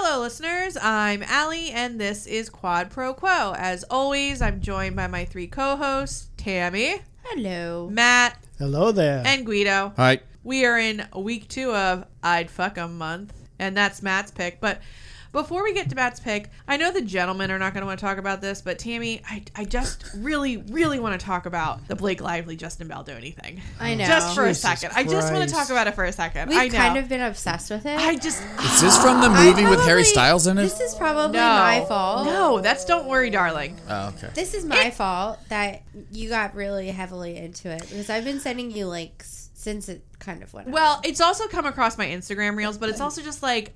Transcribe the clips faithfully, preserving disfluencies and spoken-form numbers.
Hello, listeners. I'm Allie, and this is Quad Pro Quo. As always, I'm joined by my three co-hosts, Tammy. Hello. Matt. Hello there. And Guido. Hi. We are in week two of I'd Fuck 'em month, and that's Matt's pick. But before we get to Matt's pick, I know the gentlemen are not going to want to talk about this, but Tammy, I, I just really, really want to talk about the Blake Lively, Justin Baldoni thing. I know. Just for Jesus a second. Christ. I just want to talk about it for a second. We've I know. kind of been obsessed with it. I just... Is this from the movie with Harry Styles in it? This is probably No. my fault. No, that's Don't Worry, Darling. Oh, okay. This is my fault that you got really heavily into it because I've been sending you links since it kind of went out. Well, it's also come across my Instagram reels, but it's also just like,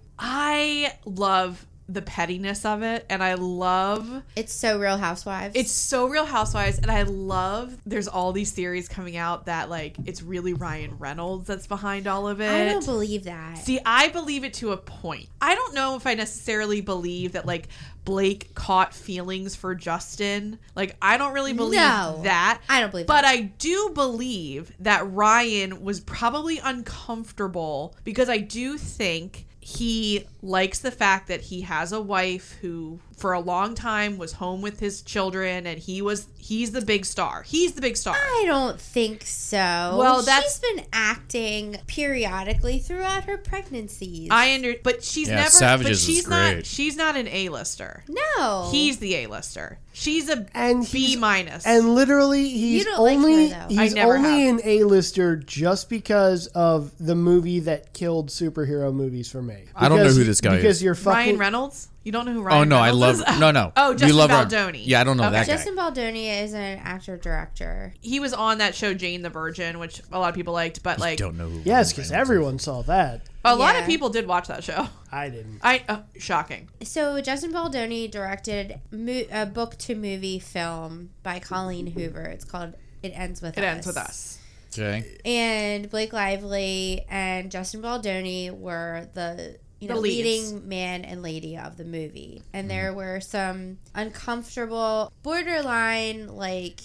I love the pettiness of it, and I love... It's so Real Housewives. It's so Real Housewives, and I love there's all these theories coming out that, like, it's really Ryan Reynolds that's behind all of it. I don't believe that. See, I believe it to a point. I don't know if I necessarily believe that, like, Blake caught feelings for Justin. Like, I don't really believe No, that. I don't believe but that. I do believe that Ryan was probably uncomfortable because I do think he likes the fact that he has a wife who for a long time was home with his children, and he was he's the big star. He's the big star. I don't think so. Well, that's- she's been acting periodically throughout her pregnancies. I under but she's Yeah, never Savages but was she's not great. she's not an A-lister. No. He's the A-lister. She's a And B he's- minus. And literally, he's You don't like only her, though. I he's never only have. an A-lister just because of the movie that killed superhero movies for me. I don't know Because- who this guy because is. you're fucking. Ryan Reynolds? You don't know who Ryan Oh no, I Reynolds love is? no no. Oh, You Justin love Ra- Baldoni. Yeah, I don't know Okay. that guy. Justin Baldoni is an actor director. He was on that show Jane the Virgin, which a lot of people liked, but like Don't know who. Yes, Ryan because Reynolds everyone saw that. a lot of Yeah. people did watch that show. I didn't. I uh, shocking. So Justin Baldoni directed mo- a book to movie film by Colleen Hoover. It's called It Ends With It Us. ends with us. is. Okay. And Blake Lively and Justin Baldoni were the you The know leads. leading man and lady of the movie. And there were some uncomfortable, borderline like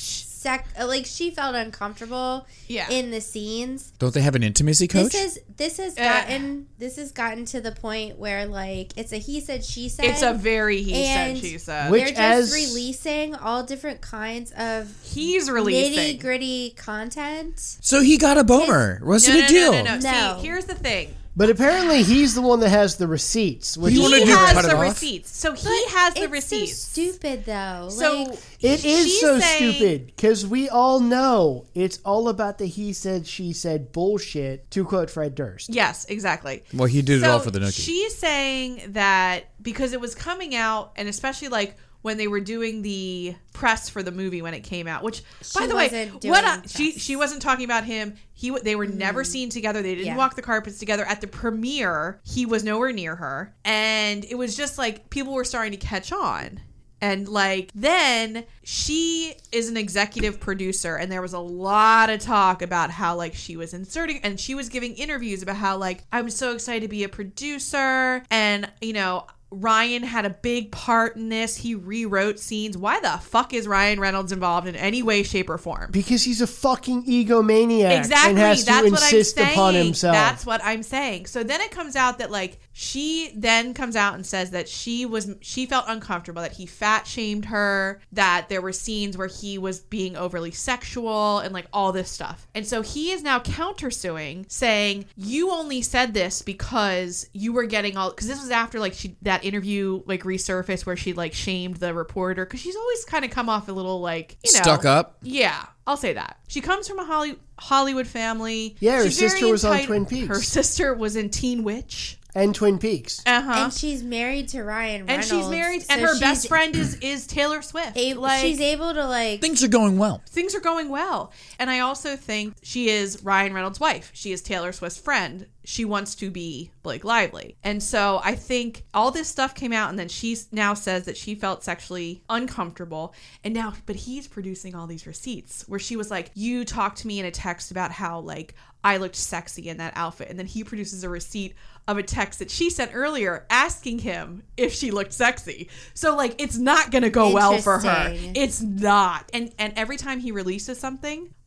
sec like she felt uncomfortable Yeah. in the scenes. Don't they have an intimacy coach? This is this has Uh, gotten this has gotten to the point where like it's a he said she said. It's a very he And said she said. Which They're just as- releasing all different kinds of He's nitty releasing. gritty content. so he got a boner. What's No, the no, big deal? no, no, no. No. See, here's the thing. But apparently, he's the one that has the receipts. Which You is wanna He do has cut it the off? receipts. So he But has the it's receipts. So stupid though. So like, It is she's so saying- stupid because we all know it's all about the he said, she said bullshit, to quote Fred Durst. Yes, exactly. Well, he did it So all for the nookie. She's saying that because it was coming out, and especially like when they were doing the press for the movie when it came out, which by She the way, wasn't doing what I, she press. she wasn't talking about him. He w- they were never seen together. They didn't Yeah. walk the carpets together at the premiere. He was nowhere near her, and it was just like people were starting to catch on. And like then she is an executive producer, and there was a lot of talk about how like she was inserting, and she was giving interviews about how like I'm so excited to be a producer, and you know Ryan had a big part in this. He rewrote scenes. Why the fuck is Ryan Reynolds involved in any way, shape, or form? Because he's a fucking egomaniac Exactly. and has That's to what I'm insist saying. upon himself. That's what I'm saying. So then it comes out that like she then comes out and says that she was she felt uncomfortable, that he fat shamed her, that there were scenes where he was being overly sexual and like all this stuff. And so he is now countersuing, saying you only said this because you were getting all because this was after like she that interview like resurfaced where she like shamed the reporter because she's always kind of come off a little like you know Stuck up. yeah, I'll say that. She comes from a Holly- Hollywood family. Yeah, her She's very sister was on entitled- Twin Peaks. Her sister was in Teen Witch. and Twin Peaks. Uh-huh. and she's married to Ryan And Reynolds. she's married, so and her best she's friend is is Taylor Swift. a- like she's able to like Things are going well. things are going well. And I also think she is Ryan Reynolds' wife. She is Taylor Swift's friend. She wants to be Blake Lively. And so I think all this stuff came out, and then she now says that she felt sexually uncomfortable. And now, but he's producing all these receipts where she was like, you talked to me in a text about how like I looked sexy in that outfit. And then he produces a receipt of a text that she sent earlier asking him if she looked sexy. So like it's not going to go well for her. Interesting. It's not. And and every time he releases something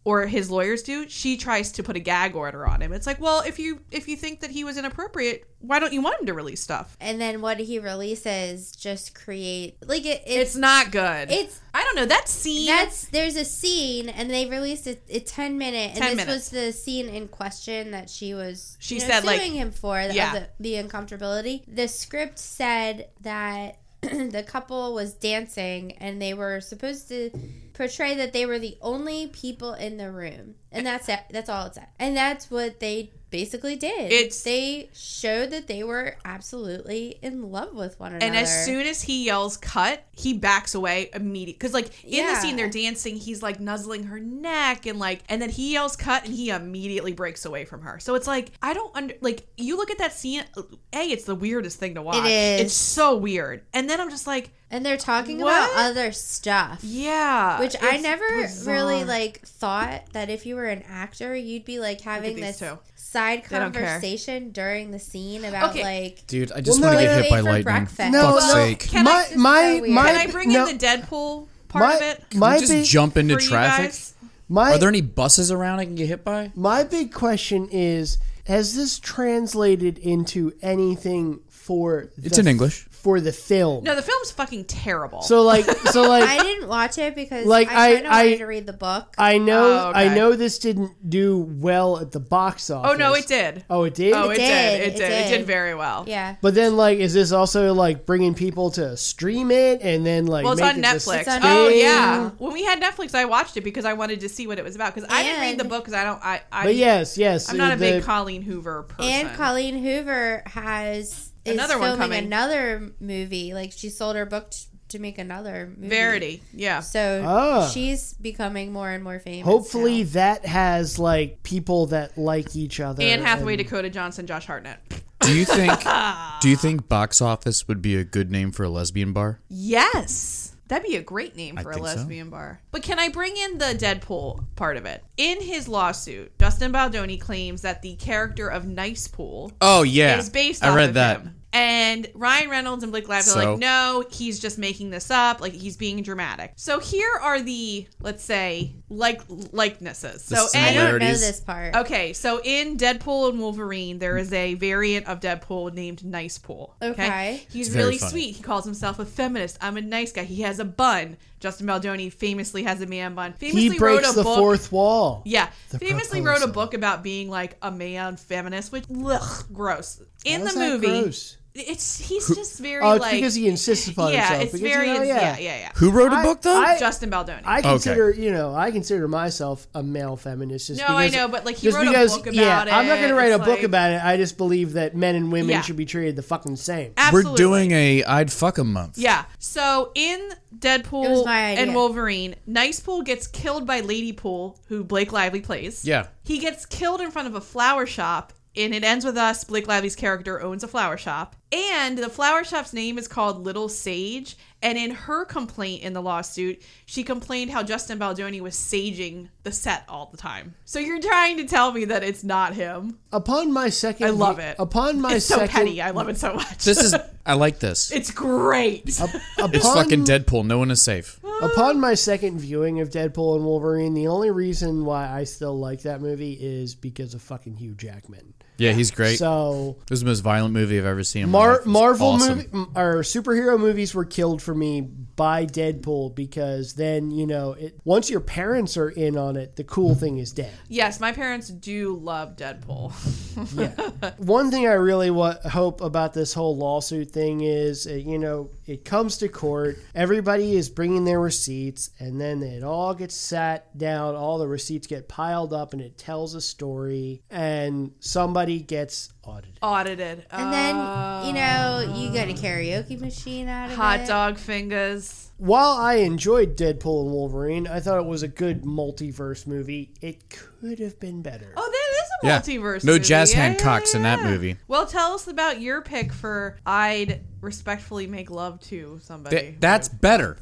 or his lawyers do, she tries to put a gag order on him. It's like, well, if you if you think that he was inappropriate, why don't you want him to release stuff? And then what he releases just create like it. It's, It's not good. It's I don't know that scene. That's there's a scene and they released a, a ten minute and ten this minutes. was the scene in question that she was She you know, said, suing like- him for the, Yeah. the, the uncomfortability. The script said that the couple was dancing and they were supposed to portray that they were the only people in the room, and that's it. That's all it said, and that's what they basically did. It's- they showed that they were absolutely in love with one another. And as soon as he yells cut, he backs away immediately. Because, like, in the Yeah. scene they're dancing, he's, like, nuzzling her neck. And, like, and then he yells cut and he immediately breaks away from her. So it's like, I don't under, like, you look at that scene, A, it's the weirdest thing to watch. is. It's so weird. And then I'm just like, and they're talking What? about other stuff. yeah. Which I it's never bizarre. really like thought that if you were an actor, you'd be like having these this two. side They don't care. conversation during the scene about Okay. like Dude, I just Well, want to no, get wait, hit by wait for lightning. breakfast. No, Fuck's no. sake. Can my I- This is my so weird. my Can I bring no, in the Deadpool part my, of it? My Just big, jump into for you traffic. guys? my Are there any buses around I can get hit by? my big question is: has this translated into anything for? It's the, in English. for the film. No, the film's fucking terrible. So like, so I like, didn't watch it because Like, I I- kind of I- wanted to read the book. I know, Oh, okay. I know this didn't do well at the box office. oh, no, it did. Oh, it did. Oh, it, It did. did. It It did. It did. did very well. yeah. But then, like, is this also like bringing people to stream it and then like? Well, it's make on it this Netflix. It's on Oh thing? yeah. When we had Netflix, I watched it because I wanted to see what it was about. Because I didn't read the And- book because I don't. I. I But yes, yes. I'm not a the- big Colleen Hoover person. And Colleen Hoover has is Another one filming coming. another movie. Like she sold her book t- to make another movie. Verity. Yeah. So Ah. she's becoming more and more famous. Hopefully, now. that has like people that like each other. Anne Hathaway, and- Dakota Johnson, Josh Hartnett. Do you think? do you think box office would be a good name for a lesbian bar? Yes. That'd be a great name I for a think so. lesbian bar. But can I bring in the Deadpool part of it? In his lawsuit, Justin Baldoni claims that the character of Nice Pool Oh yeah, is based I off read of that. him. And Ryan Reynolds and Blake Lively are So? like, no, he's just making this up. Like, he's being dramatic. So here are the, let's say, like likenesses. The So, I don't know similarities. this part. okay, so in Deadpool and Wolverine, there is a variant of Deadpool named Nice Pool. Okay. He's It's very really funny. sweet. He calls himself a feminist. I'm a nice guy. He has a bun. Justin Baldoni famously has a man bun. Famously he breaks wrote a the book. fourth wall. Yeah, The famously wrote a proposal. book about being like a man feminist, which ugh, gross. In How's the that movie, gross? it's he's just very Oh, it's like because he insists upon yeah, himself. it's because, very you know, yeah. yeah, yeah, yeah, Who wrote a I- book though? I- Justin Baldoni. I consider, you know, I consider myself a male feminist. Just No, I because, know, but, like, he just wrote a because, book yeah, about I'm not going to it. write a It's book like- about it. I just believe that men and women Yeah. should be treated the fucking same. Absolutely. We're doing a I'd fuck a month. Yeah. So in It Deadpool was my idea. and Wolverine, Nice Pool gets killed by Lady Pool, who Blake Lively plays. Yeah. He gets killed in front of a flower shop, and it ends with us. Blake Lively's character owns a flower shop. And the flower shop's name is called Little Sage. And in her complaint in the lawsuit, she complained how Justin Baldoni was saging the set all the time. So you're trying to tell me that it's not him. Upon my second, I love it. Upon my It's so second, petty. I love it so much. This is. I like this. It's great. up- It's upon- fucking Deadpool. No one is safe. Upon my second viewing of Deadpool and Wolverine, the only reason why I still like that movie is because of fucking Hugh Jackman. Yeah, he's great. So This is the most violent movie I've ever seen. In my Mar- life. It's Marvel awesome. movie m- or superhero movies were killed for me by Deadpool because then you know it. Once your parents are in on it, the cool thing is dead. Yes, my parents do love Deadpool. Yeah. One thing I really wa- hope about this whole lawsuit thing is, uh, you know, it comes to court, everybody is bringing their receipts, and then it all gets sat down, all the receipts get piled up, and it tells a story, and somebody gets audited. Audited. And then you know you get a karaoke machine out of Hot it. dog fingers. While I enjoyed Deadpool and Wolverine, I thought it was a good multiverse movie. It could have been better. Oh, that is a Yeah. multiverse. No movie. jazz Yeah, hand yeah, cocks in that yeah. movie. Well, tell us about your pick for I'd respectfully make love to somebody. Th- that's better.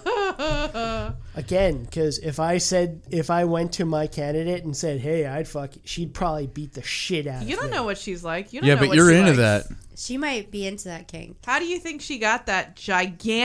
Again, because if I said, if I went to my candidate and said, hey, I'd fuck you, she'd probably beat the shit out of me. You don't know what she's like. You don't Yeah, know but what you're she into likes. that. She might be into that king. How do you think she got that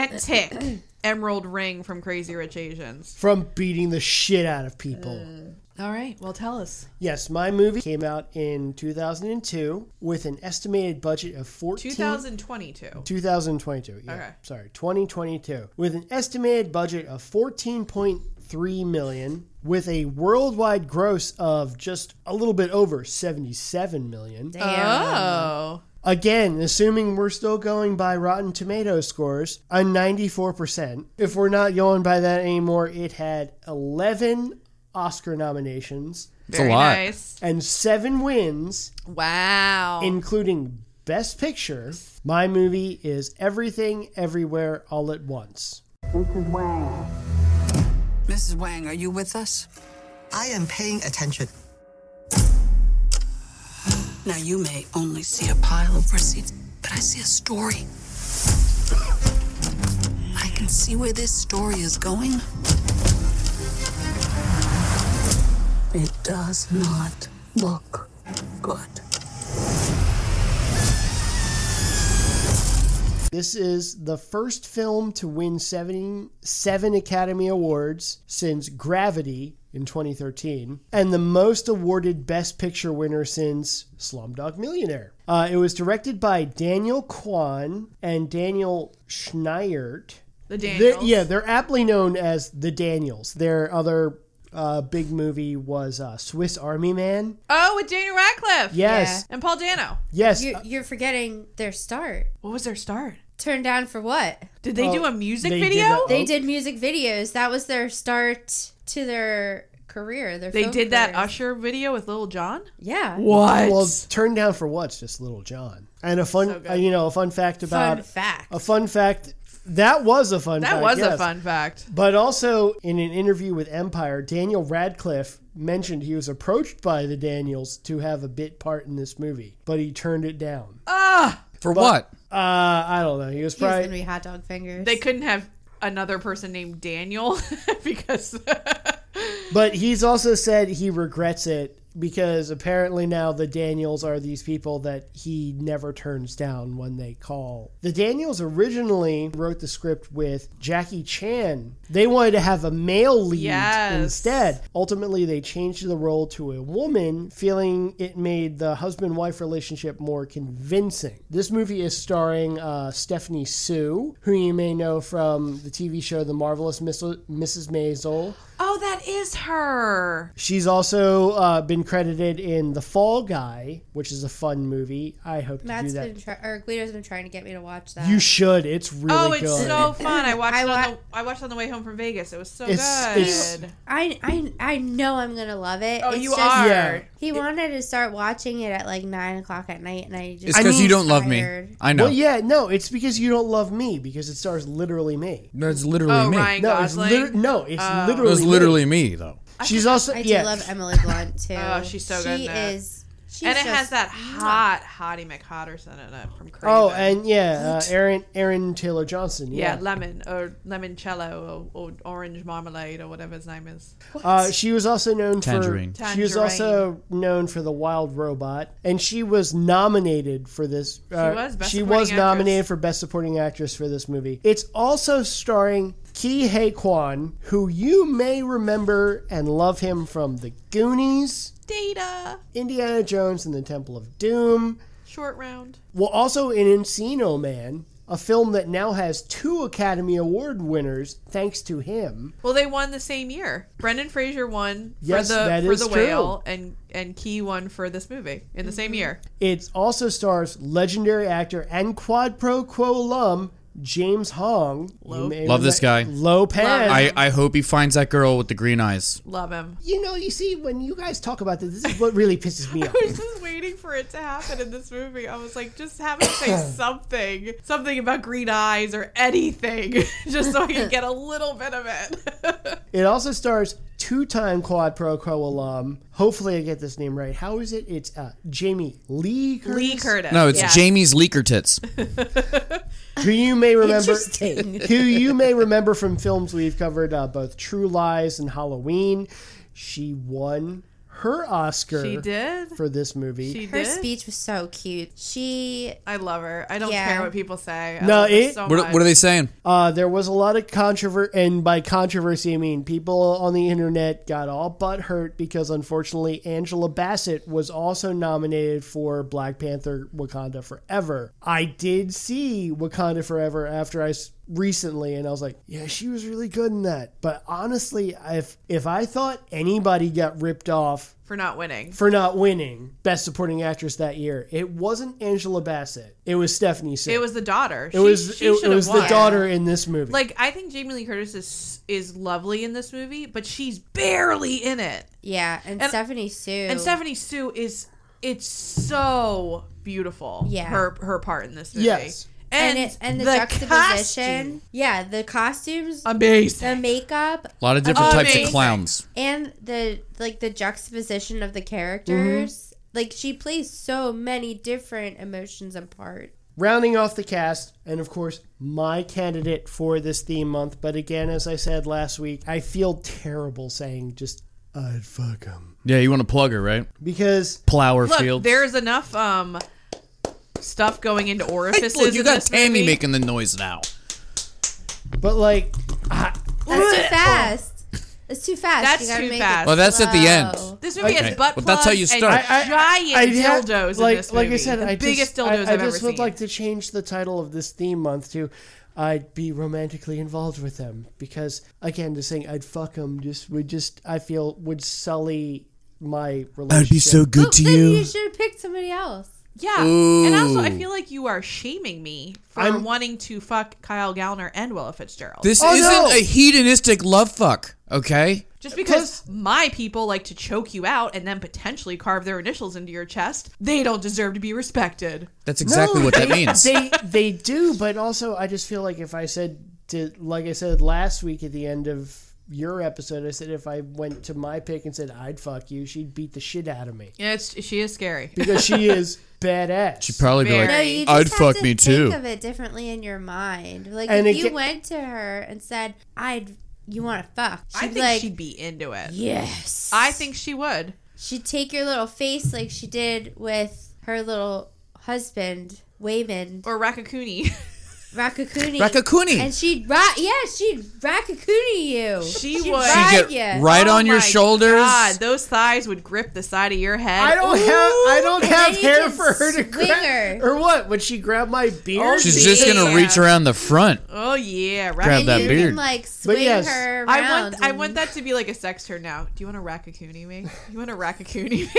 gigantic emerald ring from Crazy Rich Asians? From beating the shit out of people. All right. Well, tell us. Yes, my movie came out in two thousand two with an estimated budget of fourteen. twenty twenty-two. twenty twenty-two. Yeah, Okay. sorry, twenty twenty-two with an estimated budget of fourteen point three million, with a worldwide gross of just a little bit over seventy-seven million. Damn. Oh. Again, assuming we're still going by Rotten Tomato scores, a ninety-four percent. If we're not going by that anymore, it had eleven Oscar nominations It's Very a lot. nice. and seven wins, Wow. including Best Picture. My movie is Everything, Everywhere, All at Once. Missus Wang. Missus Wang, are you with us? I am paying attention. Now, you may only see a pile of receipts, but I see a story. I can see where this story is going. It does not look good. This is the first film to win seven, seven Academy Awards since Gravity in twenty thirteen, and the most awarded Best Picture winner since Slumdog Millionaire. Uh, it was directed by Daniel Kwan and Daniel Schneidert. The They're- Daniels. yeah, they're aptly known as the Daniels. Their other uh, big movie was uh, Swiss Army Man. Oh, with Daniel Radcliffe. Yes, And Paul Dano. yes. You're, you're forgetting their start. What was their start? Turned down for what? Did they Oh, do a music they did video? not- They Oh. did music videos. That was their start to their career. Their They film did that careers. Usher video with Lil Jon? Yeah. What? Well, turned down for what's just Little John. And a fun, So good. uh, you know, a fun fact about Fun fact. a fun fact. That was a fun. that fact, was a yes. fun fact. But also, in an interview with Empire, Daniel Radcliffe mentioned he was approached by the Daniels to have a bit part in this movie, but he turned it down. Ah! For what? Uh, I don't know. He was He was probably. gonna be hot dog fingers. They couldn't have another person named Daniel because. But he's also said he regrets it because apparently now the Daniels are these people that he never turns down when they call. The Daniels originally wrote the script with Jackie Chan. They wanted to have a male lead Yes. instead. Ultimately, they changed the role to a woman, feeling it made the husband-wife relationship more convincing. This movie is starring uh, Stephanie Sue, who you may know from the T V show The Marvelous Missus Maisel. Oh, that is her. She's also uh, been credited in The Fall Guy, which is a fun movie. I hope to Matt's do that. been try- or Guido's been trying to get me to watch that. You should. It's really Oh, it's good. so fun. I watched I it on wa- the, I watched it on the way home from Vegas. It was so It's- good. it's- I, I I know I'm gonna love it. oh, It's you just, are. Yeah. He wanted to start watching it at like nine o'clock at night, and I just It's because mean- you don't love me. tired. I know. Well, yeah, no, it's because you don't love me because it stars literally me. No, it's literally Oh, me. Ryan No, it's Gosling. lit- no, it's Oh. It literally was me. literally me, though. She's also I do yeah. love Emily Blunt too. Oh, she's so good in She that. is. She's and it just- has that hot Hottie McHotterson in it from Craven. Oh, and yeah, uh, Aaron Aaron Taylor Johnson. yeah, Yeah, lemon or limoncello or, or orange marmalade or whatever his name is. uh, she was also known Tangerine. for. She was Tangerine. also known for The Wild Robot, and she was nominated for this. Uh, was Best she Supporting was Actress. nominated for Best Supporting Actress for this movie. It's also starring Ki Hae Kwan, who you may remember and love him from The Goonies, Data. Indiana Jones and the Temple of Doom. Short round. Well, also in Encino Man, a film that now has two Academy Award winners thanks to him. Well, they won the same year. Brendan Fraser won for Yes, the that for is the true. Whale, and and Key won for this movie in the same year. It also stars legendary actor and quad pro quo alum James Hong. You Lo- may Love this guy. Lopez. Love I, I hope he finds that girl with the green eyes. Love him. You know, you see, when you guys talk about this, this is what really pisses me off. I was just waiting for it to happen in this movie. I was like, just have him say something, something about green eyes or anything, just so I can get a little bit of it. It also stars two-time quad pro quo alum. Hopefully, I get this name right. How is it? It's uh, Jamie Lee Curtis. Lee Curtis. No, it's yes. Jamie's leaker tits. Who you may remember, Interesting. who you may remember from films we've covered, uh, both True Lies and Halloween. She won her Oscar She did. for this movie. She Her did. speech was so cute. She I love her. I don't Yeah. care what people say. I No, love her it- so What, much. what are they saying? Uh, there was a lot of controversy, and by controversy, I mean people on the internet got all butthurt because unfortunately Angela Bassett was also nominated for Black Panther Wakanda Forever. I did see Wakanda Forever after I s- recently, and I was like, yeah, she was really good in that. But honestly, if if I thought anybody got ripped off for not winning? for not winning Best Supporting Actress that year, it wasn't Angela Bassett. It was Stephanie Sue. It was the daughter. It was she, it, should it have was the won. daughter in this movie. Like, I think Jamie Lee Curtis is is lovely in this movie, but she's barely in it. yeah, and, And- Stephanie Sue. And Stephanie Sue is it's so beautiful. Yeah. her her part in this movie. Yes. and and, it, and the, the juxtaposition. costume. Yeah, the costumes, Amazing. the makeup, A lot of different types Amazing. of clowns. and the like the juxtaposition of the characters. Like she plays so many different emotions and parts. Rounding off the cast, and of course, my candidate for this theme month. But again, as I said last week, I feel terrible saying just, I'd fuck him. Yeah, you want to plug her, right? Because, Plower Look, Fields. there's enough um stuff going into Hey, orifices. look, you in got this Tammy movie. making the noise now. but like, I, That's too fast. It's too fast. That's You gotta too make fast. It Well, that's at the end. slow. This movie Okay. has butt Well, plugs that's how you start. and I- I- giant I'd ha- dildos like, in this movie. like I said, the I biggest just, dildos I, I've I ever just would seen. like to change the title of this theme month to I'd be romantically involved with them. Because, again, just saying I'd fuck them just would just, I feel, would sully my relationship. good Well, then you should have picked somebody else. Yeah, and also I Ooh. feel like you are shaming me for I'm- wanting to fuck Kyle Gallner and Willa Fitzgerald. This Oh, isn't no. a hedonistic love fuck, okay? Just because my people like to choke you out and then potentially carve their initials into your chest, they don't deserve to be respected. That's exactly No, what that they- means. They they do, but also I just feel like if I said to like I said last week at the end of your episode, I said if I went to my pick and said I'd fuck you, she'd beat the shit out of me Yeah, it's, she is scary. because she is badass. She'd probably be Very. like, No, you just I'd have fuck to me think too. of it differently in your mind. Like And if it you ca- went to her and said, "I'd, you want to fuck?" She'd I be think like, she'd be into it. "Yes." I think she would. she'd take your little face like she did with her little husband, Waymond Or Rakakuni. Rakakuni. Rakakuni. And she'd ra- yeah, she'd Rakakuni you. She She'd would. ride She'd ya. get right Oh on your my shoulders. God, those thighs would grip the side of your head. I don't have I don't And have then you hair can for her to swing grab her. or what? Would she grab my beard? Oh, She's See? just gonna Yeah. reach around the front. Oh yeah, Grab Rak- And that you beard. can like swing yes, her around. I want I and- want that to be like a sex term now. Do you want to Rakakuni me? You want to Rakakuni me?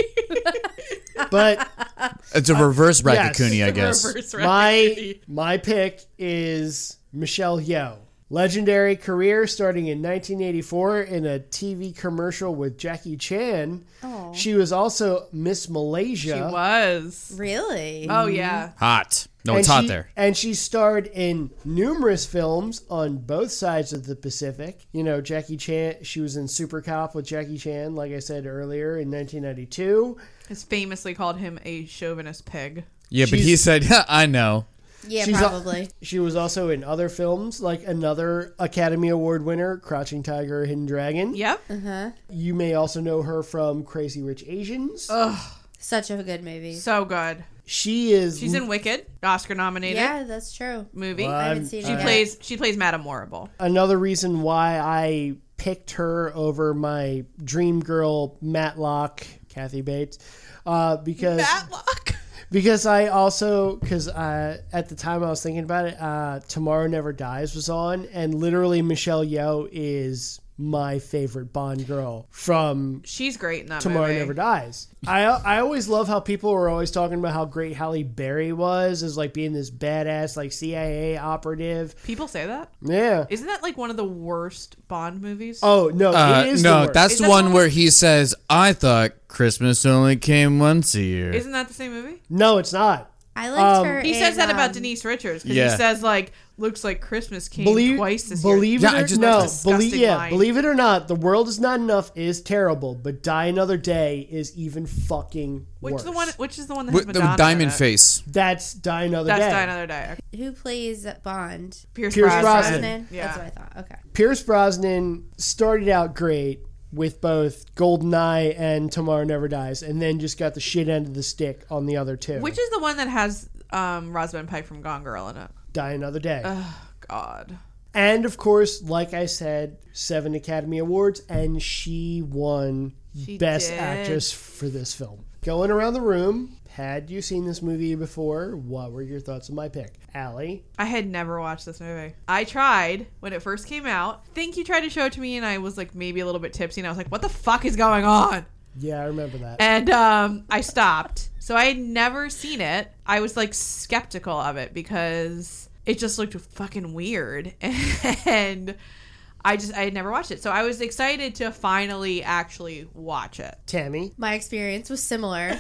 But It's a reverse yes. Rakakuni, I guess. Reverse my Rakakuni. my pick is Michelle Yeoh. Legendary career starting in nineteen eighty-four in a T V commercial with Jackie Chan. Aw. She was also Miss Malaysia. She was. Really? Oh yeah. Hot. No, And it's hot she- there. And she starred in numerous films on both sides of the Pacific. You know, Jackie Chan, she was in Super Cop with Jackie Chan, like I said earlier, in nineteen ninety-two. Has famously called him a chauvinist pig. Yeah, but She's- he said, yeah, I know. Yeah, She's a- probably. She was also in other films, like another Academy Award winner, Crouching Tiger, Hidden Dragon. Yep. Uh-huh. You may also know her from Crazy Rich Asians. Such a good movie. So good. She is. She's in Wicked, Oscar nominated Yeah, that's true. movie. Well, I haven't I'm- seen she it. yet. plays she plays Madame Morrible. another reason why I picked her over my dream girl Matlock, Kathy Bates, uh, because Matlock. because I also because uh, at the time I was thinking about it, uh, Tomorrow Never Dies was on, and literally Michelle Yeoh is my favorite Bond girl from She's great in that Tomorrow movie. Never Dies. I I always love how people were always talking about how great Halle Berry was as like being this badass like C I A operative. People say that. Yeah. Isn't that like one of the worst Bond movies? Oh no, Uh, it is the no, worst. that's Is the that one the one- where he says, I thought Christmas only came once a year. Isn't that the same movie? No, it's not. I liked Um, her. He in, says that about um, Denise Richards because Yeah. he says like, looks like Christmas came Believe twice this believe year. it Yeah, I or just- no, That's a believe disgusting yeah, line. believe it or not, The World Is Not Enough is terrible, but Die Another Day is even fucking Which worse. the one? Which is the one that has With the Madonna diamond in it? face. That's Die Another That's Day. Die Another Day. Who plays Bond? Pierce, Pierce Brosnan. Brosnan. Brosnan? Yeah. That's what I thought. Okay. Pierce Brosnan started out great, with both GoldenEye and Tomorrow Never Dies, and then just got the shit end of the stick on the other two. Which is the one that has um, Rosamund Pike from Gone Girl in it? Die Another Day. Oh, God. And, of course, like I said, seven Academy Awards, and she won She Best did. Actress for this film. Going around the room, had you seen this movie before? What were your thoughts on my pick? Allie? I had never watched this movie. I tried when it first came out. Think you tried to show it to me, and I was like maybe a little bit tipsy, and I was like, what the fuck is going on? Yeah, I remember that. And um, I stopped. So I had never seen it. I was like skeptical of it because it just looked fucking weird. And I just, I had never watched it. So I was excited to finally actually watch it. Tammy? My experience was similar.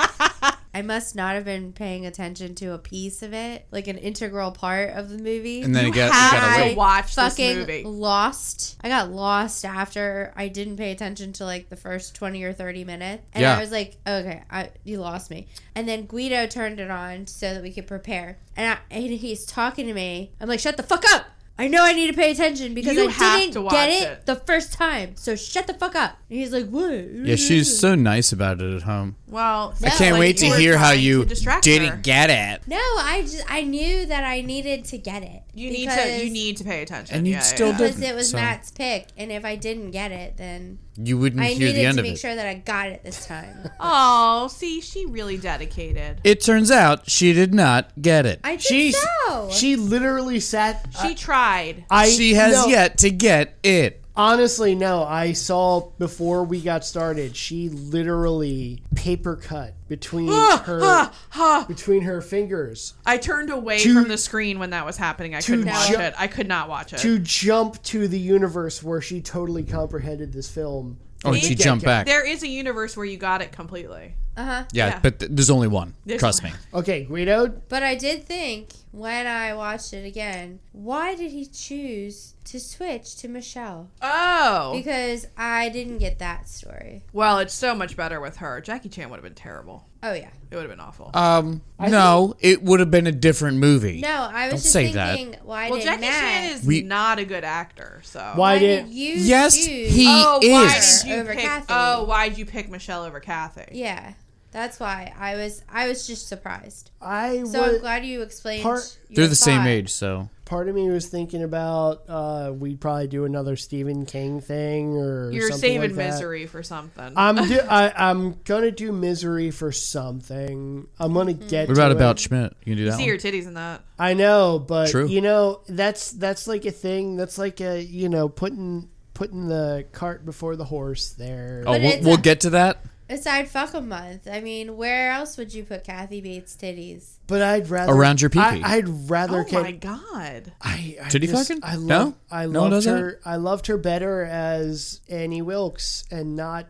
I must not have been paying attention to a piece of it, like an integral part of the movie. And then You you got, have you gotta to wait. watch this fucking movie. lost. I got lost after I didn't pay attention to like the first twenty or thirty minutes. And Yeah. I was like, okay, I, you lost me. And then Guido turned it on so that we could prepare. And, I, and he's talking to me. I'm like, shut the fuck up. I know I need to pay attention because You I have didn't to watch get it, it. the first time. So shut the fuck up. And he's like, what? Yeah, she's so nice about it at home. Well, No, I can't like, wait to you were hear how trying you to distract didn't her. get it. No, I just I knew that I needed to get it. You need to because- you need to pay attention. And you yeah, still yeah. did. because it was So- Matt's pick, and if I didn't get it, then You wouldn't I hear needed the end to of make it. sure that I got it this time. Oh, see, she really dedicated. It turns out she did not get it. I did She, so. she literally sat... She tried. I, she has no, yet to get it. Honestly, no. I saw before we got started, she literally paper cut between her between her fingers I turned away To- from the screen when that was happening. I to couldn't watch ju- it. I could not watch it. to jump to the universe where she totally comprehended this film. Oh, and It- she jumped back. There is a universe where you got it completely. Uh-huh. Yeah, yeah. but th- there's only one. There's Trust one. me. Okay, Guido, But I did think when I watched it again, why did he choose to switch to Michelle? Oh. Because I didn't get that story. Well, it's so much better with her. Jackie Chan would have been terrible. Oh yeah. It would have been awful. Um, no, it would have been a different movie. No, I was Don't just say that. thinking, why well, did Jackie Matt? Chan is We- not a good actor, so. why, why did did you Yes, choose? he oh, why is. did you Over pick? Kathy. Oh, why did you pick Michelle over Kathy? Yeah, that's why I was. I was just surprised. I So I'm was, glad you explained. Part- your They're the same thought. age, so. part of me was thinking about uh, we'd probably do another Stephen King thing or You're something saving like that. Misery for something. I'm do, I, I'm gonna do Misery for something. I'm gonna get. What about to about it. Schmidt? You can do you that see one. your titties in that. I know, but True. you know that's that's like a thing. That's like a you know putting putting the cart before the horse there. Oh, But we'll, it's we'll a- get to that. Aside fuck a month. I mean, where else would you put Kathy Bates' titties? But I'd rather Around your pee-pee. I, I'd rather. Oh get, my god. I, I Titty just- fucking? I love. No? I No one loved does that? her. I loved her better as Annie Wilkes and not.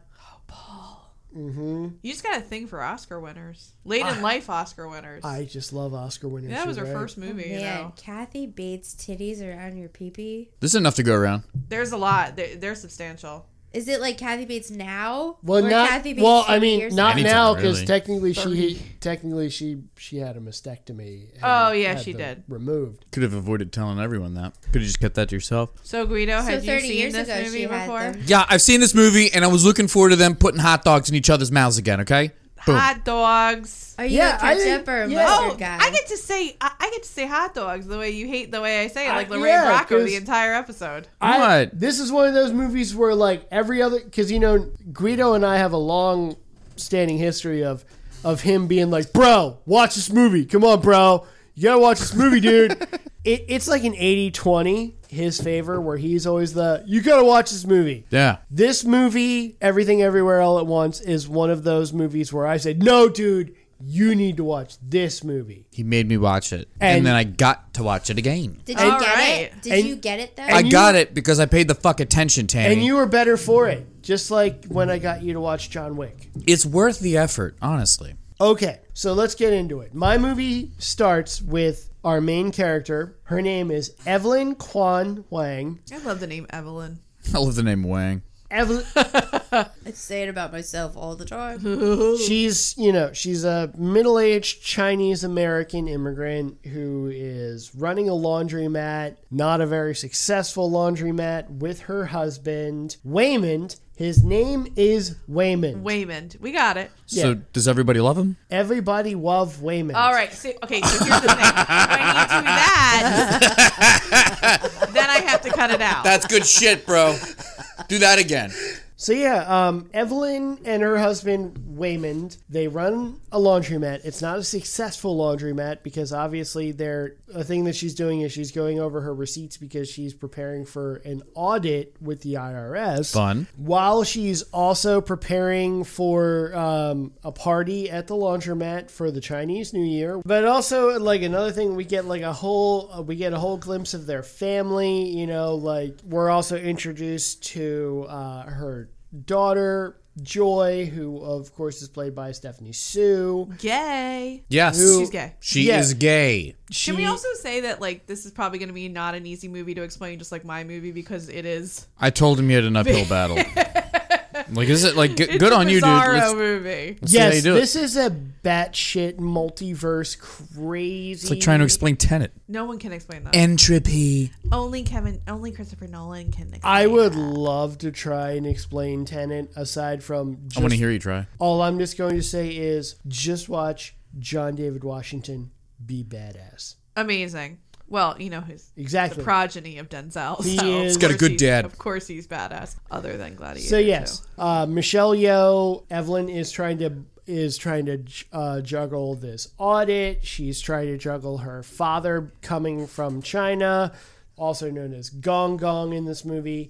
You just got a thing for Oscar winners. Late in life Oscar winners. I just love Oscar winners. that was her you're right. first movie, you Man, know. Kathy Bates' titties around your pee-pee? This is enough to go around. There's a lot. They're, they're substantial. Is it like Kathy Bates now? Well, or not Kathy Bates well. I thirty mean, years not ago? Anytime, now because really. technically she technically she she had a mastectomy. and Oh, yeah, had she them did. Removed. Could have avoided telling everyone that. Could have just kept that to yourself. So Guido, So have you thirty seen years this ago, movie she had before? them. Yeah, I've seen this movie, and I was looking forward to them putting hot dogs in each other's mouths again. Okay. Boom. Hot dogs. Are you Yeah, a I ketchup think- or a yeah. mustard Oh, guy? I get to say I, I get to say hot dogs the way you hate the way I say it, like I- Lorraine yeah, Bracco 'cause- the entire episode. I, What? this is one of those movies where like every other because you know Guido and I have a long standing history of of him being like, bro, watch this movie. Come on, bro. You gotta watch this movie, dude. it, it's like an eighty twenty his favor where he's always the you gotta watch this movie. Yeah. This movie, Everything Everywhere All at Once, is one of those movies where I said, no, dude, you need to watch this movie. He made me watch it, and, And- then I got to watch it again. Did you All get right. it? Did And- you get it though? I you- got it because I paid the fuck attention, Tammy. And you were better for it, just like when I got you to watch John Wick. It's worth the effort, honestly. Okay, so let's get into it. My movie starts with our main character. Her name is Evelyn Kwan Wang. I love the name Evelyn. I love the name Wang. Evelyn, I say it about myself all the time. she's, you know, she's a middle-aged Chinese American immigrant who is running a laundromat, not a very successful laundromat, with her husband, Waymond, His name is Waymond. Waymond. We got it. So Yeah. does everybody love him? Everybody love Waymond. All right. So, okay, so here's the thing. When I need to do that, then I have to cut it out. That's good shit, bro. Do that again. So yeah, um, Evelyn and her husband Waymond, they run a laundromat. It's not a successful laundromat because obviously they're a thing that she's doing is she's going over her receipts because she's preparing for an audit with the I R S. Fun. While she's also preparing for um, a party at the laundromat for the Chinese New Year. But also, like another thing, we get like a whole uh, we get a whole glimpse of their family. You know, like we're also introduced to uh, her daughter Joy, who of course is played by Stephanie Sue. Gay. Yes. Who- She's gay. She Yeah. is gay. She, Can we also say that like this is probably going to be not an easy movie to explain, just like my movie, because it is. I told him you had an uphill battle. Like, is it like g- It's good a on you, dude? Bizarro Let's, movie. let's see how you yes, do it. this is a batshit multiverse crazy. It's like trying to explain Tenet. No one can explain that. Entropy. only Kevin, only Christopher Nolan can explain I would that. love to try and explain Tenet aside from just I want to hear you try. all I'm just going to say is just watch John David Washington be badass. Amazing. Well, you know, he's Exactly. the progeny of Denzel. He so is- of He's got a course good he's- dad. Of course he's badass, other than Gladiator. So yes, too. uh, Michelle Yeoh, Evelyn is trying to is trying to uh, juggle this audit. She's trying to juggle her father coming from China, also known as Gong Gong in this movie,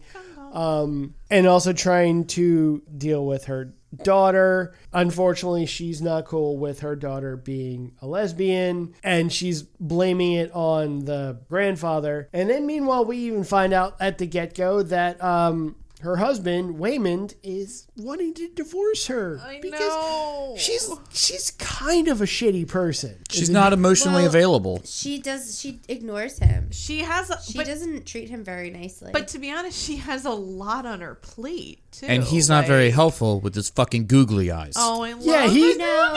um, and also trying to deal with her daughter. Unfortunately, she's not cool with her daughter being a lesbian, and she's blaming it on the grandfather. And then meanwhile, we even find out at the get-go that um her husband Waymond is wanting to divorce her I because know. she's she's kind of a shitty person. She's not emotionally Well, available. She does. She ignores him. She has, a, She but, doesn't treat him very nicely. but to be honest, she has a lot on her plate too. And he's not Like, very helpful with his fucking googly eyes. Oh, I love Yeah, he- the no,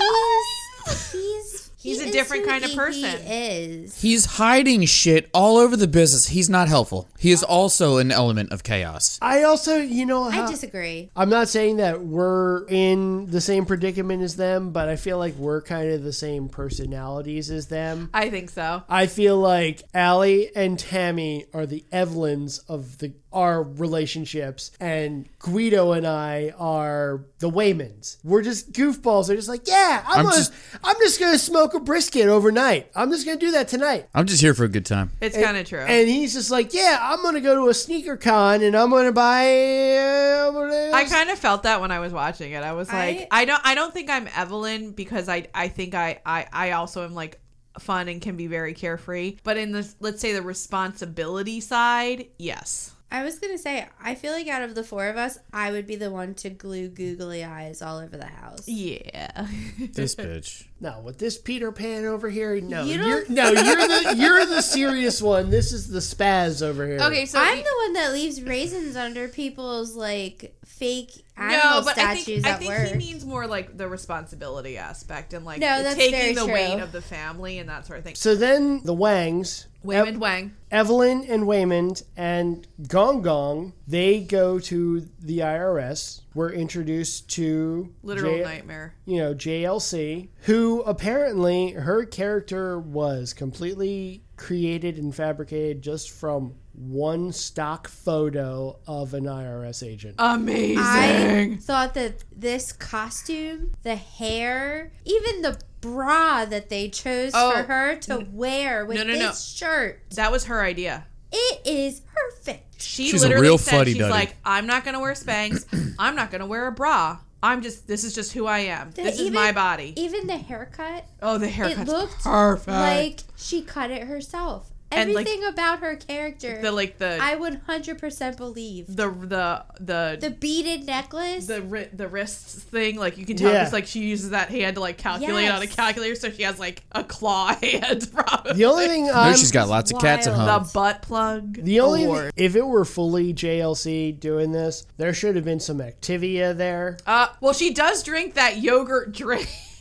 googly he's he's He's he a is different who kind of he person. Is He's hiding shit all over the business. He's not helpful. He is also an element of chaos. I also, you know, I how, disagree. I'm not saying that we're in the same predicament as them, but I feel like we're kind of the same personalities as them. I think so. I feel like Allie and Tammy are the Evelyns of the our relationships, and Guido and I are the Waymonds. We're just goofballs. They're just like, yeah, I'm, I'm gonna, just- I'm just gonna smoke a brisket overnight. I'm just gonna do that tonight. I'm just here for a good time. It's kind of true. And he's just like, yeah, I'm gonna go to a sneaker con and I'm gonna buy. Uh, I'm gonna- I kind of felt that when I was watching it. I was like, I- I, don't, I don't think I'm Evelyn because I, I think I, I, I also am like fun and can be very carefree. But in the, let's say the responsibility side, yes. I was gonna say, I feel like out of the four of us, I would be the one to glue googly eyes all over the house. Yeah. This bitch. No, with this Peter Pan over here, no, You you don't- are no, you're the you're the serious one. This is the spaz over here. Okay, so I'm the one that leaves raisins under people's like fake animal no, but I statues think I at think work. he means more like the responsibility aspect and like No, that's taking very the true. weight of the family and that sort of thing. So then the Wangs, Waymond Ev- Wang. Evelyn and Waymond and Gong Gong, they go to the I R S. We're introduced to Literal J- nightmare. you know, J L C, who apparently her character was completely created and fabricated just from one stock photo of an I R S agent. Amazing. I thought that this costume, the hair, even the bra that they chose Oh, for her to wear with no, no, this no. shirt, that was her idea. it is perfect. She She's a literally real said, she's fuddy-duddy. like, I'm not going to wear Spanx. I'm not going to wear a bra. I'm just, this is just who I am. The- this is even- my body. Even the haircut, Oh, the it haircut's looked perfect. like she cut it herself. And, like, Everything about her character, the, like, the, I would one hundred percent believe. the, the, the, The beaded necklace. the ri- the wrists thing, like you can tell, Yeah. it's like she uses that hand to like calculate on a Yes. calculator, so she has like a claw hand. Probably The only thing No, I'm, she's got lots of cats at wild. home. the butt plug. the only award. thing, if it were fully J L C doing this, there should have been some Activia there. Uh, well, she does drink that yogurt drink.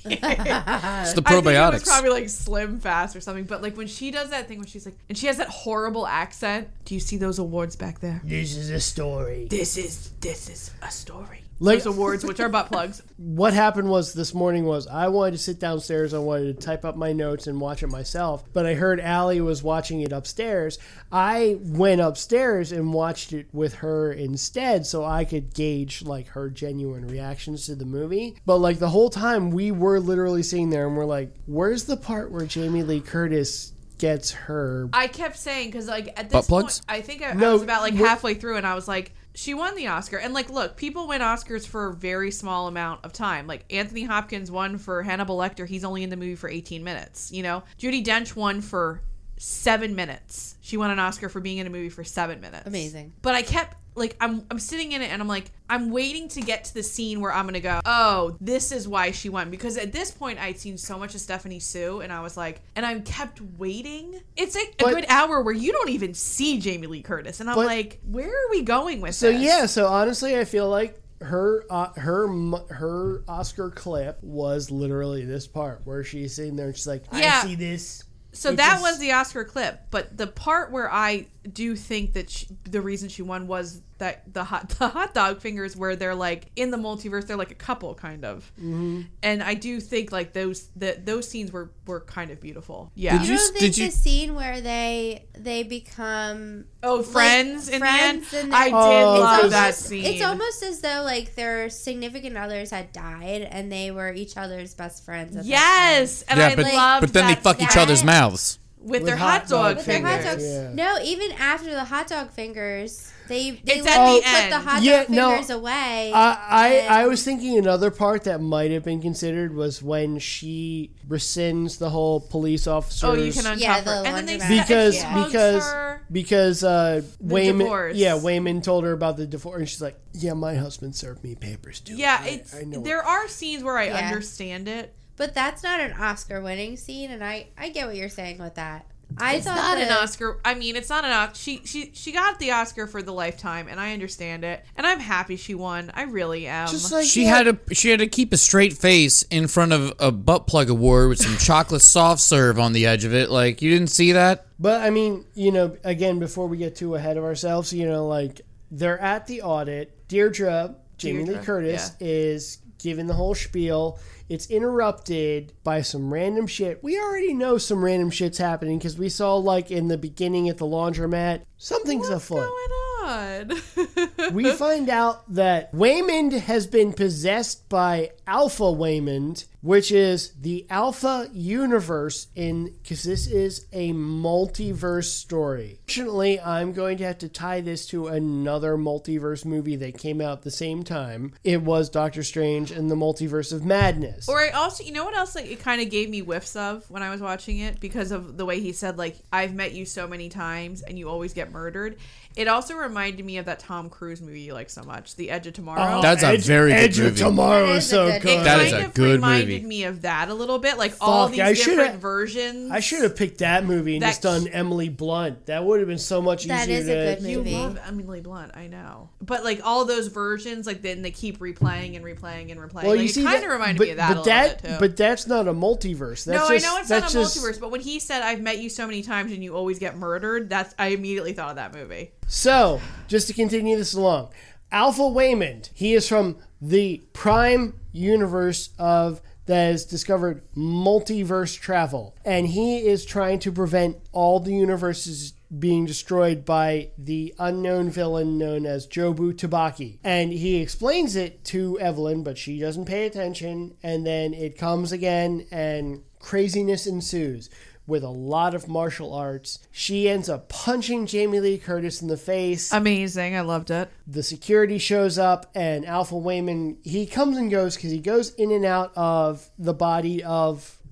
It's the I think it was probiotics. probably like Slim Fast or something. But like when she does that thing where she's like, and she has that horrible accent. Do you see those awards back there? This is a story. This is this is a story. Like- Those awards, which are butt plugs. What happened was this morning was I wanted to sit downstairs. I wanted to type up my notes and watch it myself. But I heard Allie was watching it upstairs. I went upstairs and watched it with her instead so I could gauge like her genuine reactions to the movie. But like the whole time we were literally sitting there and we're like, where's the part where Jamie Lee Curtis gets her? I kept saying, because like at this Butt point, plugs? I think I, No, I was about like what- halfway through and I was like, she won the Oscar. And like, look, people win Oscars for a very small amount of time. Like Anthony Hopkins won for Hannibal Lecter. He's only in the movie for eighteen minutes. You know, Judi Dench won for seven minutes. She won an Oscar for being in a movie for seven minutes. Amazing. But I kept like, I'm I'm sitting in it and I'm like, I'm waiting to get to the scene where I'm gonna go, oh, this is why she won. Because at this point I'd seen so much of Stephanie Sue and I was like, and I kept waiting. It's like But- a good hour where you don't even see Jamie Lee Curtis. And I'm But- like, where are we going with So this? yeah, so honestly, I feel like her uh, her mu- her Oscar clip was literally this part where she's sitting there and she's like, Yeah. I see this. So It that just- was the Oscar clip, but the part where I do think that she, the reason she won was that the hot the hot dog fingers, where they're like in the multiverse, they're like a couple kind of, mm-hmm. and I do think like those that those scenes were were kind of beautiful. Yeah. Did You you- don't think did the you- scene where they they become oh, friends like, in friends the end. and I then- did Oh, love it's that almost- scene. It's almost as though like their significant others had died and they were each other's best friends. At that yes, and yeah, I but, loved but then they that fuck each that- other's mouths. with, With their hot hot dog dog time. With their fingers. hot dogs. Yeah. No, even after the hot dog fingers, they they It's let at me the put end. the hot Yeah, dog no, fingers away. I, I and- I was thinking another part that might have been considered was when she rescinds the whole police officer. Oh, you can uncuff Yeah, her, the and then they laundromat. because she hugs because her. because uh Wayman divorce. yeah Wayman told her about the divorce and she's like, yeah, my husband served me papers too. Yeah, I- it's I know there are scenes where I Yeah. understand it. But that's not an Oscar-winning scene, and I I get what you're saying with that. I It's thought not an the- Oscar. I mean, it's not an Oscar. She she she got the Oscar for the Lifetime, and I understand it, and I'm happy she won. I really am. Just like She yeah, had to she had to keep a straight face in front of a butt plug award with some chocolate soft serve on the edge of it. Like, you didn't see that? But I mean, you know, again, before we get too ahead of ourselves, you know, like they're at the audit. Deirdre, Jamie Lee Deirdre, Curtis, is giving the whole spiel. It's interrupted by some random shit. We already know some random shit's happening because we saw, like, in the beginning at the laundromat, something's What's afoot. going on? We find out that Waymond has been possessed by Alpha Waymond, which is the Alpha universe in because this is a multiverse story. Fortunately, I'm going to have to tie this to another multiverse movie that came out at the same time. It was Doctor Strange and the Multiverse of Madness. Or I also, you know what else? Like, it kind of gave me whiffs of when I was watching it because of the way he said, like, I've met you so many times and you always get murdered. It also reminded me of that Tom Cruise movie you like so much, The Edge of Tomorrow. That's a very good Edge movie. of Tomorrow That is is so a good good. movie. That kind is a of good reminded movie. me of that a little bit, like all Fuck, these I different shoulda- versions. I should have picked that movie and That- just done Emily Blunt. That would have been so much easier That is a to. good You movie. love Emily Blunt, I know, but like all those versions, like then they keep replaying and replaying and replaying. Well, like, you see, it kind that- of reminded but, me of that but a little that, bit too. but that's not a multiverse. That's no, just, I know it's not that's a just- multiverse, but when he said "I've met you so many times and you always get murdered," that's I immediately thought of that movie. So, just to continue this along, Alpha Waymond, he is from the Prime universe of that has discovered multiverse travel, and he is trying to prevent all the universes being destroyed by the unknown villain known as Jobu Tabaki. And he explains it to Evelyn, but she doesn't pay attention, and then it comes again, and craziness ensues. With a lot of martial arts, she ends up punching Jamie Lee Curtis in the face. Amazing, I loved it. The security shows up, and Alpha Waymond, he comes and goes because he goes in and out of the body of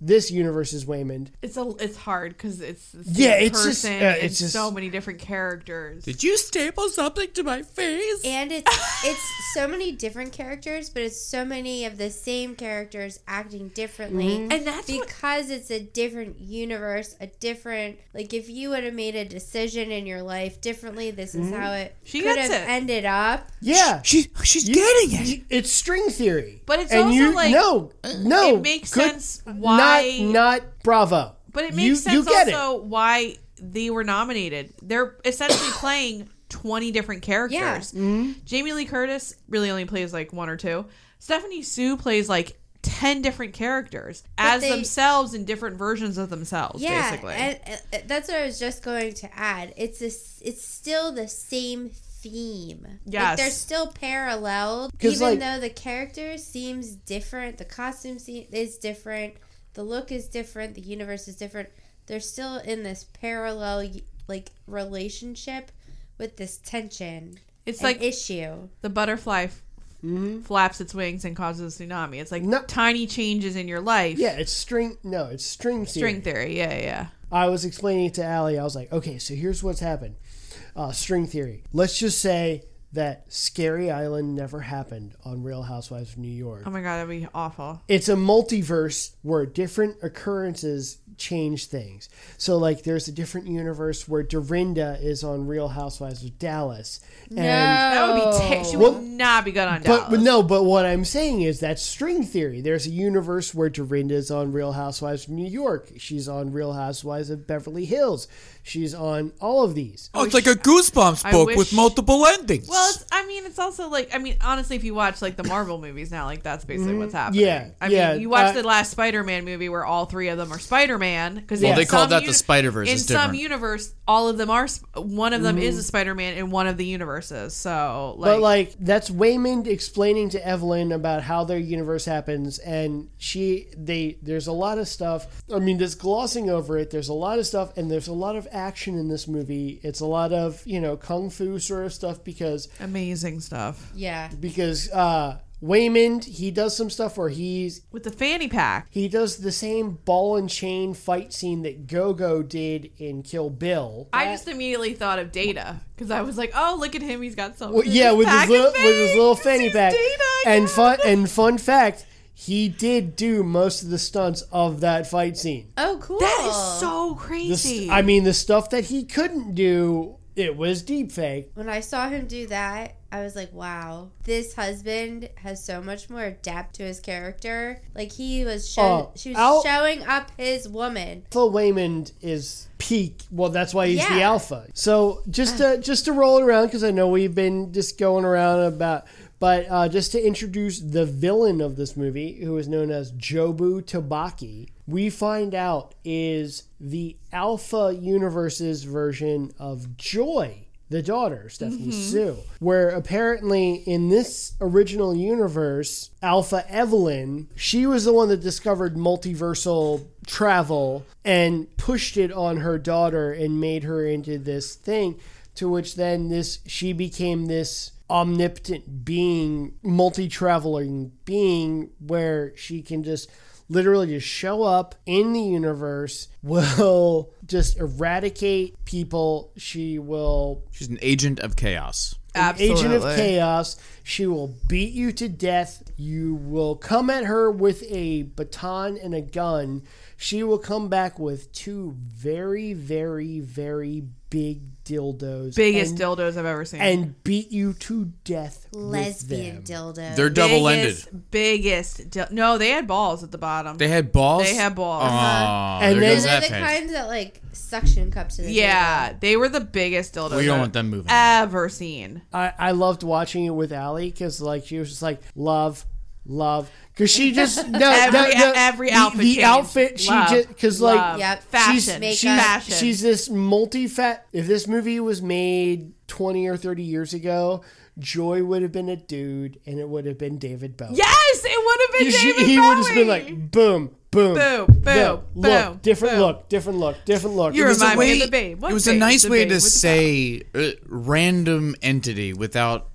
this universe is Waymond. It's a it's hard because it's the same Yeah, it's just- person uh, and it's just- so many different characters. Did you staple something to my face? And it's it's so many different characters, but it's so many of the same characters acting differently. Mm-hmm. And that's what- because it's a different universe, a different like if you would have made a decision in your life differently, this is how it She could gets have it. ended up. Yeah. She she's You- getting it. you- It's string theory. But it's and also you, like- no, no. it makes good- sense why- Not, not Bravo. But it You- makes you sense get also why they were nominated. They're essentially playing twenty different characters. Yeah. Mm-hmm. Jamie Lee Curtis really only plays like one or two. Stephanie Sue plays like ten different characters as they- themselves in different versions of themselves, Yeah, basically. and uh, that's what I was just going to add. It's a, s- it's still the same theme. Like, Yes. they're still paralleled, 'Cause, even like- though the character seems different. The costume se- is different. The look is different. The universe is different. They're still in this parallel, like relationship with this tension. It's and like issue. the butterfly f- flaps its wings and causes a tsunami. It's like No- tiny changes in your life. Yeah, it's string. No, it's string theory. String theory. Yeah, yeah. I was explaining it to Allie. I was like, okay, so here's what's happened. Uh, string theory. Let's just say that Scary Island never happened on Real Housewives of New York. Oh my god, that'd be awful. It's a multiverse where different occurrences change things. So, like, there's a different universe where Dorinda is on Real Housewives of Dallas. And That would be. Ter- she Well, would not be good on But, Dallas. but no, but what I'm saying is that's string theory. There's a universe where Dorinda's on Real Housewives of New York. She's on Real Housewives of Beverly Hills. She's on all of these. Oh, it's like a Goosebumps I book wish- with multiple endings. Well, it's, I mean, it's also like, I mean, honestly, if you watch like the Marvel movies now, like that's basically what's happening. Yeah, I yeah, mean, you watch uh, the last Spider-Man movie where all three of them are Spider-Man because Well, they call that the Spider-Verse. In It's some different. universe, all of them are. Sp- One of them Mm-hmm. is a Spider-Man in one of the universes. So, like, But like that's Waymond explaining to Evelyn about how their universe happens, and she they there's a lot of stuff. I mean, just glossing over it. There's a lot of stuff, and there's a lot of action in this movie. It's a lot of you know kung fu sort of stuff because amazing stuff Yeah. because uh, Waymond he does some stuff where he's with the fanny pack. he does the same ball and chain fight scene that Go-Go did in Kill Bill. I just immediately thought of Data because I was like, "Oh, look at him! He's got something." Well, yeah, in with his pack little and with his little things. fanny He's pack. Data, and yeah. fun and fun fact, he did do most of the stunts of that fight scene. Oh, cool. That is so The crazy. st- I mean, the stuff that he couldn't do, it was deep fake. When I saw him do that, I was like, wow, this husband has so much more depth to his character. Like, he was, show- Oh, she was Al- showing up his woman. Alpha Waymond is peak. Well, that's why he's the Yeah. alpha. So just to just to roll it around, because I know we've been just going around about. But uh, just to introduce the villain of this movie, who is known as Jobu Tobaki, we find out is the Alpha Universe's version of Joy, the daughter, Stephanie Sue. Where apparently in this original universe, Alpha Evelyn, she was the one that discovered multiversal travel and pushed it on her daughter and made her into this thing, to which then this she became this omnipotent being, multi-traveling being, where she can just literally just show up in the universe, will just eradicate people. She will She's an agent of chaos. an agent of Absolutely. chaos. She will beat you to death. You will come at her with a baton and a gun. She will come back with two very, very, very big dildos. Biggest and, dildos I've ever seen. and beat you to death. Lesbian with them. dildo. They're double-ended. Biggest, biggest. Dil- no, they had balls at the bottom. They had balls? They had balls. Oh, And there then- goes They're that the page. kinds that, like, suction cup to the yeah, table. they were the biggest dildos We don't I've want them moving. ever seen. I, I loved watching it with Allie because like she was just like love, love, because she just no, Every- no, no, every the, outfit the changed. outfit she Love, just because love. like Yep. Fashion, she's, makeup. she's, fashion. she's this multi-fat. If this movie was made twenty or thirty years ago, Joy would have been a dude, and it would have been David Bowie. Yes, it would have been She- David he Bowie. would have just been like boom, boom, Boom, boom, look, boom, look, different boom. look, different look, different look. You It was a remind me way- of the babe. What It was a babe? nice The way babe to with the say uh, random entity without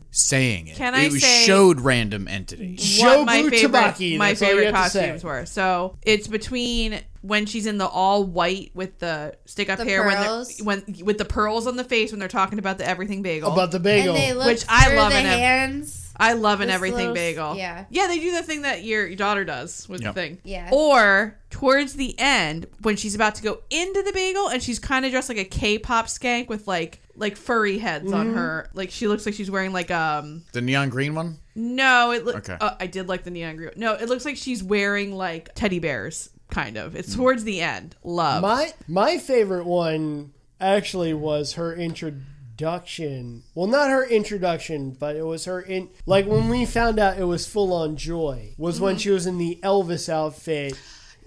saying it. Can it I was say- showed random entity. what my Jobu favorite Tabaki, my that's all you favorite have to say. costumes were. So it's between when she's in the all white with the stick up The hair, pearls. when the, when with the pearls on the face when they're talking about the everything bagel. About the bagel. And they look Which I through love the in ev- hands. I love an This everything little- bagel. yeah. yeah, they do the thing that your, your daughter does with Yep. the thing. Yeah. Or towards the end when she's about to go into the bagel and she's kind of dressed like a K-pop skank with like like furry heads Mm-hmm. on her. Like she looks like she's wearing like um. The neon green one? No, it look. Okay. Uh, I did like the neon green. No, it looks like she's wearing like teddy bears. Kind of. It's towards the end. Love. My my favorite one actually was her introduction. Well, not her introduction, but it was her in like when we found out it was full on joy. Was when she was in the Elvis outfit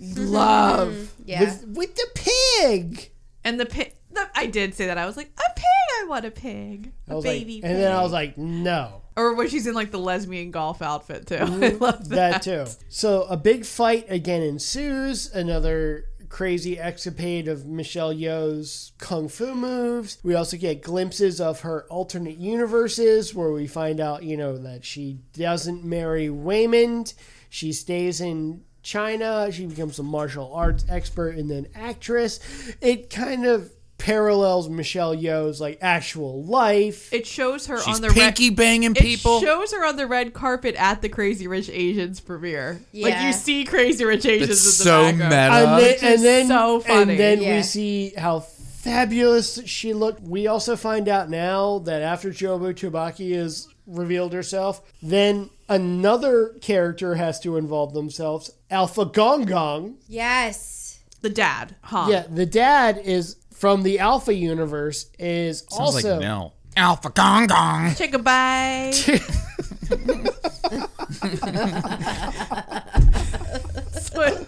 Love. Yeah. with with the pig. And the pig. I did say that. I was like, a pig. I want a pig. I A was baby like, pig. and then I was like, no. Or when she's in like the lesbian golf outfit too. I love that. That too. So a big fight again ensues. Another crazy escapade of Michelle Yeoh's kung fu moves. We also get glimpses of her alternate universes where we find out, you know, that she doesn't marry Waymond. She stays in China. She becomes a martial arts expert and then actress. It kind of parallels Michelle Yeoh's like actual life. It shows her She's on the red. pinky banging people. It shows her on the red carpet at the Crazy Rich Asians premiere. Like Yeah. you see Crazy Rich Asians It's in the so background. meta. and then, which is and then, so funny. And then Yeah. we see how fabulous she looked. We also find out now that after Jobu Tubaki has revealed herself, then another character has to involve themselves. Alpha Gong Gong. Yes. The dad, huh? Yeah, the dad is from the Alpha universe. Is Sounds also like no. Alpha Gong Gong. Take a bite. So-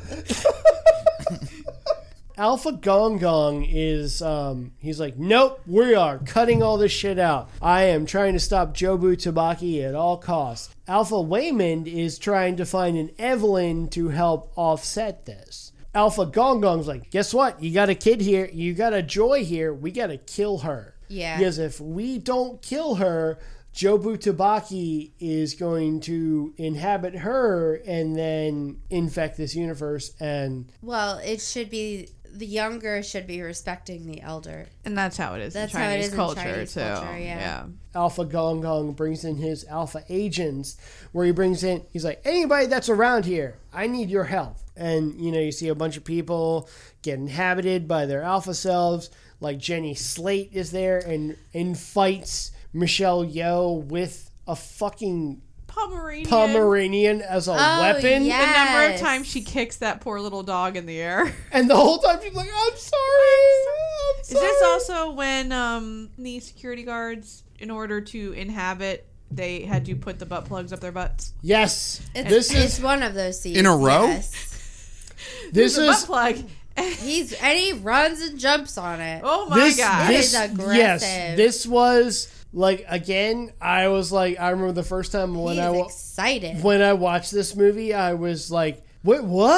Alpha Gong Gong is, um, he's like, nope, we are cutting all this shit out. I am trying to stop Jobu Tabaki at all costs. Alpha Waymond is trying to find an Evelyn to help offset this. Alpha Gong Gong's like, guess what? You got a kid here. You got a Joy here. We got to kill her. Yeah. Because if we don't kill her, Jobu Tabaki is going to inhabit her and then infect this universe. And Well, it should be the younger should be respecting the elder. and that's how it is That's in how it Chinese is in culture Chinese too. culture, yeah. Alpha Gong Gong brings in his alpha agents, where he brings in, he's like, anybody that's around here, I need your help. And, you know, you see a bunch of people get inhabited by their alpha selves, like Jenny Slate is there and, and fights Michelle Yeoh with a fucking Pomeranian. Pomeranian as a Oh, weapon. yeah. The number of Yes. times she kicks that poor little dog in the air. And the whole time she's like, I'm sorry. I'm Is sorry. this also when um the security guards, in order to inhabit, they had to put the butt plugs up their butts? Yes. It's, This it's is, one of those scenes. In a row? Yes. this There's a butt is, plug. He's and he runs and jumps on it. Oh my this, god! this, is aggressive. yes, this was like, again, I was like, I remember the first time when He's I wa- excited. when I watched this movie, I was like, wait, what?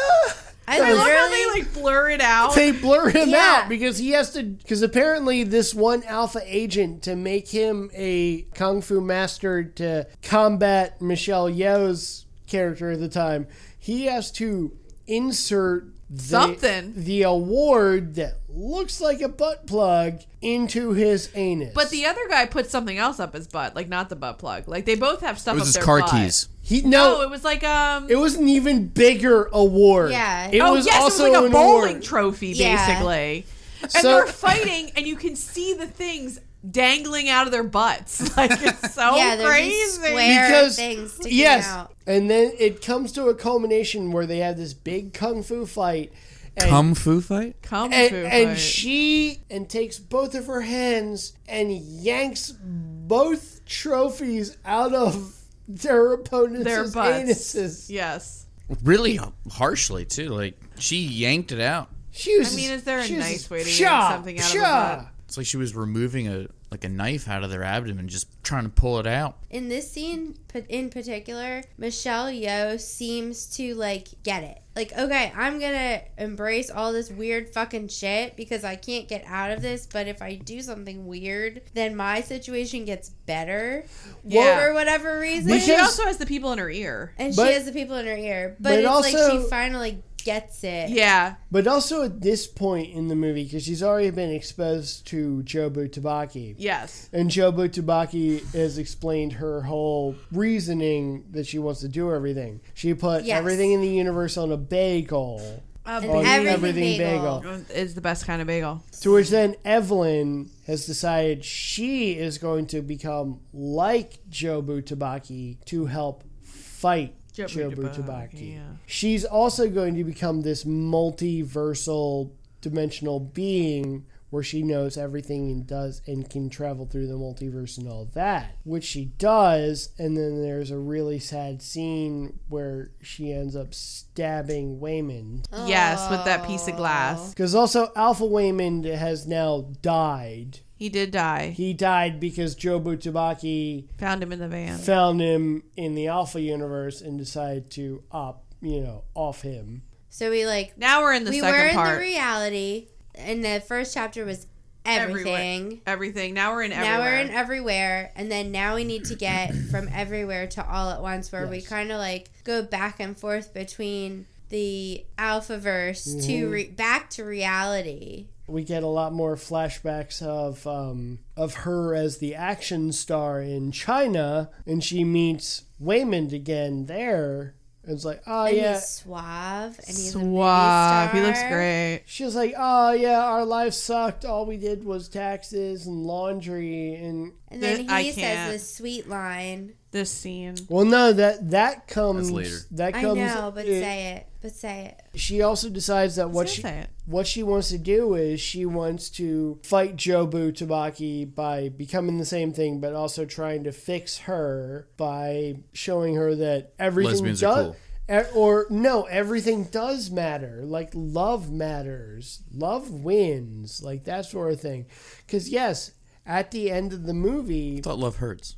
I I love how literally they like blur it out. They blur him Yeah. out because he has to, because apparently this one alpha agent, to make him a kung fu master to combat Michelle Yeoh's character at the time, he has to insert the, Something. the award that looks like a butt plug into his anus. But the other guy put something else up his butt, like not the butt plug. Like they both have stuff It was up his their car butt. keys. he No, no, it was like um. it was an even bigger award. Yeah. it oh was yes, also it was like a an bowling award. trophy, Yeah. basically. And So- they're fighting, and you can see the things dangling out of their butts. Like it's so yeah, there's crazy. these square Because things sticking yes, out. and then it comes to a culmination where they have this big kung fu fight. And, Kung fu fight? Kung and, fu and fight. she and takes both of her hands and yanks both trophies out of their opponents' their butts. anuses. Yes. Really harshly too. Like she yanked it out. She was, I mean, is there a she was nice way to just, yank "Pshaw, something out of a pshaw." butt? It's like she was removing a like a knife out of their abdomen, just trying to pull it out. In this scene p- in particular, Michelle Yeoh seems to like get it. Like, okay, I'm gonna embrace all this weird fucking shit because I can't get out of this, but if I do something weird, then my situation gets better. Yeah. For whatever reason. But she Because- also has the people in her ear. and But- she has the people in her ear. But, but it's also- like she finally gets it. Yeah. But also at this point in the movie, because she's already been exposed to Jobu Tabaki. Yes. And Jobu Tabaki has explained her whole reasoning that she wants to do everything. She put Yes. everything in the universe on a bagel. Uh, An On everything, everything bagel. bagel. is the best kind of bagel. To which then Evelyn has decided she is going to become like Jobu Tabaki to help fight Jobu Jobu Tabaki, Tabaki. yeah. She's also going to become this multiversal dimensional being where she knows everything and does and can travel through the multiverse and all that, which she does. And then there's a really sad scene where she ends up stabbing Waymond. Yes, with that piece of glass. Because also Alpha Waymond has now died. He did die. He died because Jobu Tabaki Found him in the van. found him in the Alpha universe and decided to op, you know, off him. So we like Now we're in the we second were in part. the reality, and the first chapter was everything. Everywhere. Everything. Now we're in Now everywhere. we're in everywhere, and then now we need to get from everywhere to all at once, where we Yes. kind of like go back and forth between the Alphaverse Mm-hmm. to re- back to reality. We get a lot more flashbacks of um, of her as the action star in China, and she meets Waymond again there. And it's like, oh And yeah. he's suave, and he's a movie Suave. He star. looks great. She was like, oh yeah, our life sucked. All we did was taxes and laundry, and And then I he says can't. this sweet line. This scene. well, no, that that comes That's later. That I comes. know, but it- say it. But say it. She also decides that what Say she it. what she wants to do is she wants to fight Jobu Tabaki by becoming the same thing, but also trying to fix her by showing her that everything Lesbians are does. cool. e- Or no, everything does matter. Like love matters, love wins, like that sort of thing. Because yes, at the end of the movie, I thought love hurts.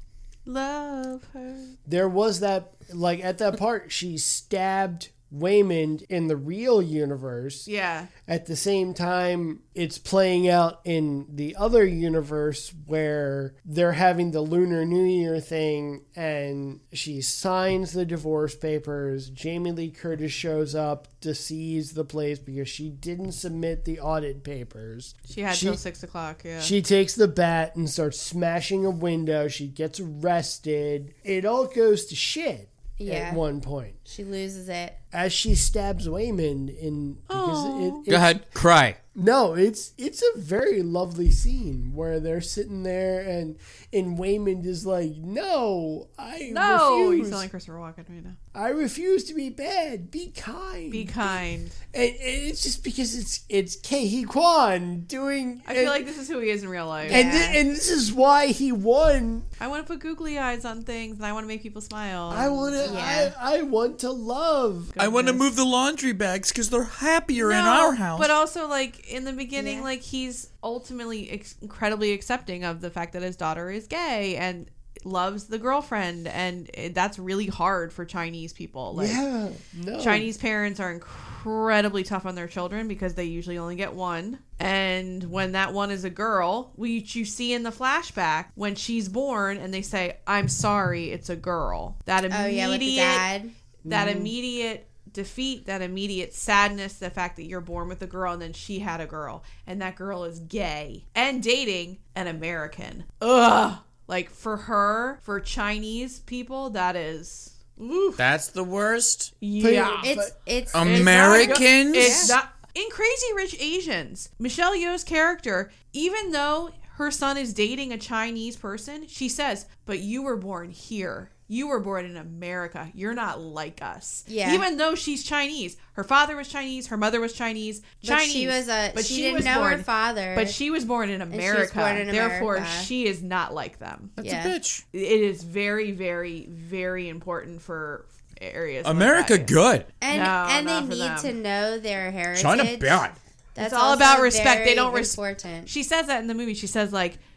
Love her. there was that, like at that part, she stabbed Waymond in the real universe. Yeah. At the same time, it's playing out in the other universe where they're having the Lunar New Year thing, and she signs the divorce papers. Jamie Lee Curtis shows up to seize the place because she didn't submit the audit papers. She had She- till six o'clock. Yeah. She takes the bat and starts smashing a window. She gets arrested. It all goes to shit Yeah. at one point. She loses it. As she stabs Waymond in because it, it, Go ahead, cry. No, it's it's a very lovely scene where they're sitting there and and Waymond is like, "No, I no, refuse. he's selling Christopher Walken right now. I refuse to be bad. Be kind." Be kind. and, and it's just because it's it's Ke Huy Quan doing. I and, feel like this is who he is in real life. and Yeah. thi- and this is why he won. I want to put googly eyes on things, and I want to make people smile. I want to. Yeah. I, I want to love. I want to move the laundry bags because they're happier in No, our house. But also, like, in the beginning, Yeah. like, he's ultimately ex- incredibly accepting of the fact that his daughter is gay and loves the girlfriend. And it, that's really hard for Chinese people. Like, Yeah, no. Chinese parents are incredibly tough on their children because they usually only get one. And when that one is a girl, which you see in the flashback when she's born and they say, I'm sorry, it's a girl. That immediate, Oh yeah, with the dad. that immediate defeat, that immediate sadness, the fact that you're born with a girl and then she had a girl and that girl is gay and dating an American. Ugh. Like for her, for Chinese people, that is, oof. That's the worst. Yeah. It's it's Americans? It's not, in Crazy Rich Asians, Michelle Yeoh's character, even though her son is dating a Chinese person, she says, but you were born here. You were born in America. You're not like us. Yeah. Even though she's Chinese. Her father was Chinese. Her mother was Chinese. Chinese. But she was a. but she, she didn't was know born, her father. But she was born in she was America. born in Therefore, America. she is not like them. That's Yeah. a bitch. It is very, very, very important for areas. like America that. good. and No, and they not for need them. to know their heritage. China bad. That's It's all also about respect. They very don't res- important. She says that in the movie. She says like,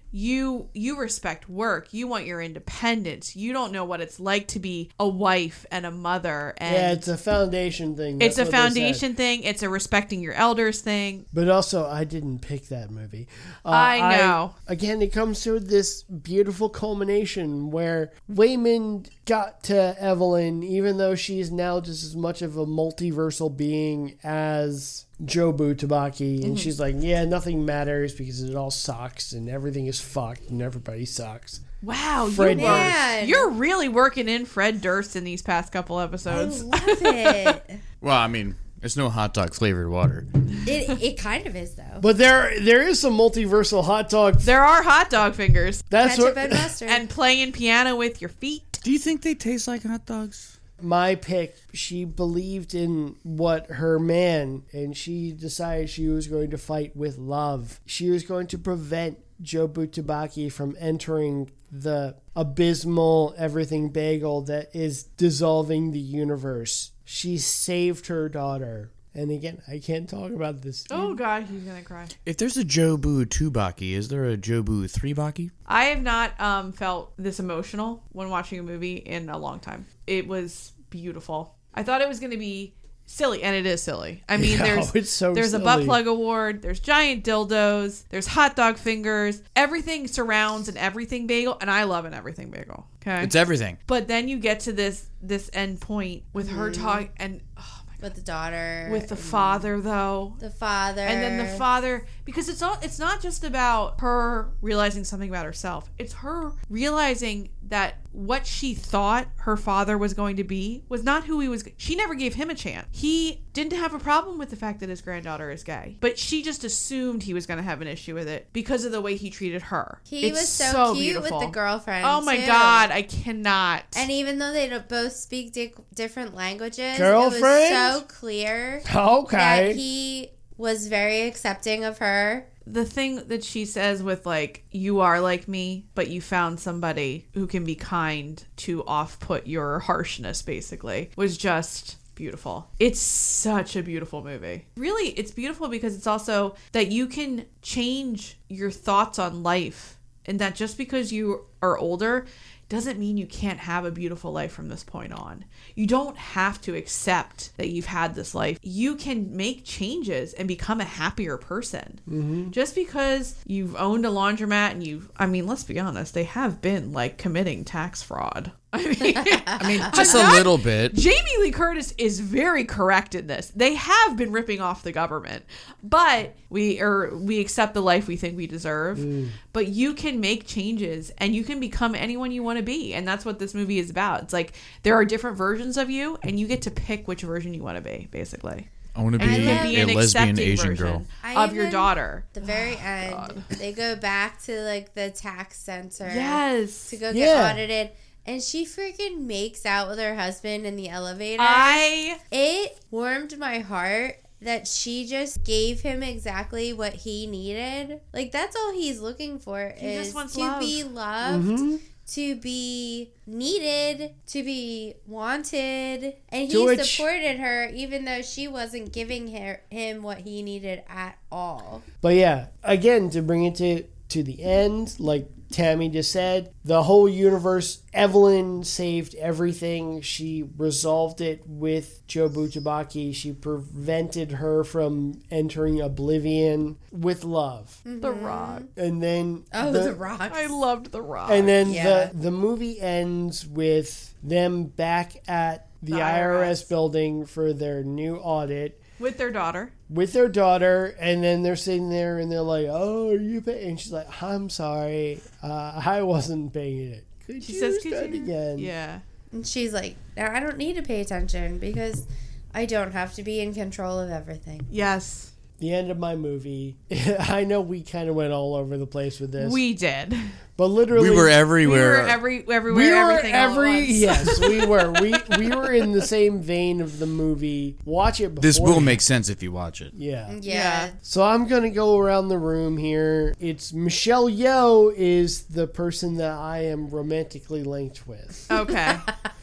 you you respect work. You want your independence. You don't know what it's like to be a wife and a mother. And Yeah, it's a foundation thing. it's That's a what they said. foundation thing. It's a respecting your elders thing. But also, I didn't pick that movie. Uh, I know. again, it comes to this beautiful culmination where Waymond got to Evelyn, even though she's now just as much of a multiversal being as Jobu Tabaki. And she's like, yeah, nothing matters because it all sucks and everything is fucked and everybody sucks. Wow, Fred you are, Man. you're really working in Fred Durst in these past couple I episodes. love it. Well, I mean, it's no hot dog flavored water. it. It kind of is, though. But there, there is some multiversal hot dog. There are hot dog fingers That's Ketchup what and mustard. and playing piano with your feet. Do you think they taste like hot dogs? my pick. She believed in what her man, and she decided she was going to fight with love. She was going to prevent Jobu Tabaki from entering the abysmal everything bagel that is dissolving the universe. She saved her daughter. And again, I can't talk about this. Oh God, he's gonna cry. If there's a Jobu two Baki, is there a Jobu three Baki? I have not um, felt this emotional when watching a movie in a long time. It was beautiful. I thought it was going to be silly, and it is silly. I mean, Yeah, there's it's so there's a butt silly. plug award, there's giant dildos, there's hot dog fingers. Everything surrounds an everything bagel, and I love an everything bagel. Okay, It's everything. but then you get to this this end point with her talk and oh my with the daughter, with the father though. the father, And then the father, because it's not it's not just about her realizing something about herself. It's her realizing that what she thought her father was going to be was not who he was. She never gave him a chance. He didn't have a problem with the fact that his granddaughter is gay, but she just assumed he was going to have an issue with it because of the way he treated her. He It's was so, cute beautiful. with the girlfriend. Oh my too. God, I cannot. And even though they don't both speak di- different languages, Girlfriend? it was so clear Okay. that he was very accepting of her. The thing that she says with like, you are like me, but you found somebody who can be kind to off-put your harshness, basically, was just beautiful. It's such a beautiful movie. Really, it's beautiful because it's also that you can change your thoughts on life, and that just because you are older doesn't mean you can't have a beautiful life from this point on. You don't have to accept that you've had this life. You can make changes and become a happier person. Mm-hmm. Just because you've owned a laundromat and you've, I mean, let's be honest, they have been like committing tax fraud. I mean, I mean, just a not- little bit. Jamie Lee Curtis is very correct in this. They have been ripping off the government, but we or we accept the life we think we deserve. Mm. But you can make changes and you can become anyone you want to be, and that's what this movie is about. It's like there are different versions of you, and you get to pick which version you want to be, basically. I want to And be you can be a an lesbian accepting Asian version girl. I of your even- daughter. The very end, they go back to like the tax center Yes. to go get Yeah. audited. And she freaking makes out with her husband in the elevator. I It warmed my heart that she just gave him exactly what he needed. Like, that's all he's looking for He is just wants to love. be loved, Mm-hmm. to be needed, to be wanted. And To he which- supported her even though she wasn't giving her, him what he needed at all. But yeah, again, to bring it to, to the end, like Tammy just said, the whole universe, Evelyn saved everything. She resolved it with Jobu Tabaki. She prevented her from entering oblivion with love. the Rock. And then Oh, the- the, rocks. I loved the Rock. and then Yeah. the the movie ends with them back at the, The I R S I R S. building for their new audit with their daughter. with their daughter, and then they're sitting there and they're like, "Oh, are you paying?" And she's like, "I'm sorry, uh, I wasn't paying it." Could She you says, start "Could you?" again? Yeah. And she's like, now I don't need to pay attention because I don't have to be in control of everything. Yes. The end of my movie. I know we kind of went all over the place with this, We did. but literally We were We everywhere. were every everywhere. We were everything all at every once. yes, we were. We we were in the same vein of the movie. Watch it. this will beforehand. make sense if you watch it. Yeah. Yeah. Yeah. So I'm gonna go around the room here. It's Michelle Yeoh is the person that I am romantically linked with. Okay.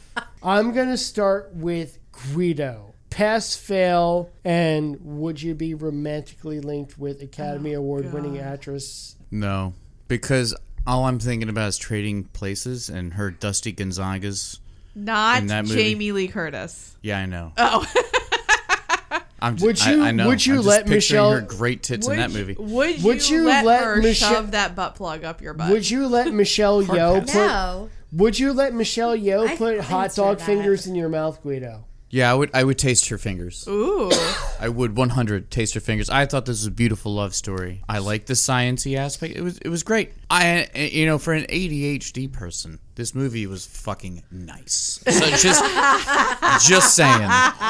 I'm gonna start with Guido. Pass, fail, and would you be romantically linked with Academy Oh, Award winning actress? No. Because all I'm thinking about is Trading Places and her Dusty Gonzagas. Not In that movie. Jamie Lee Curtis. Yeah, I know. Oh. I'm Would just, you- I, I know. would you I'm just let picturing Michelle- her great tits in that you- movie? Would, Would you, you let, let her Michelle- shove that butt plug up your butt? Would you let Michelle Yeoh put? No. Would you let Michelle Yeoh I put hot answer dog that. fingers in your mouth, Guido? Yeah, I would. I would taste her fingers. Ooh. I would one hundred taste her fingers. I thought this was a beautiful love story. I like the sciencey aspect. It was. It was great. I, you know, for an A D H D person, this movie was fucking nice. So just, just saying.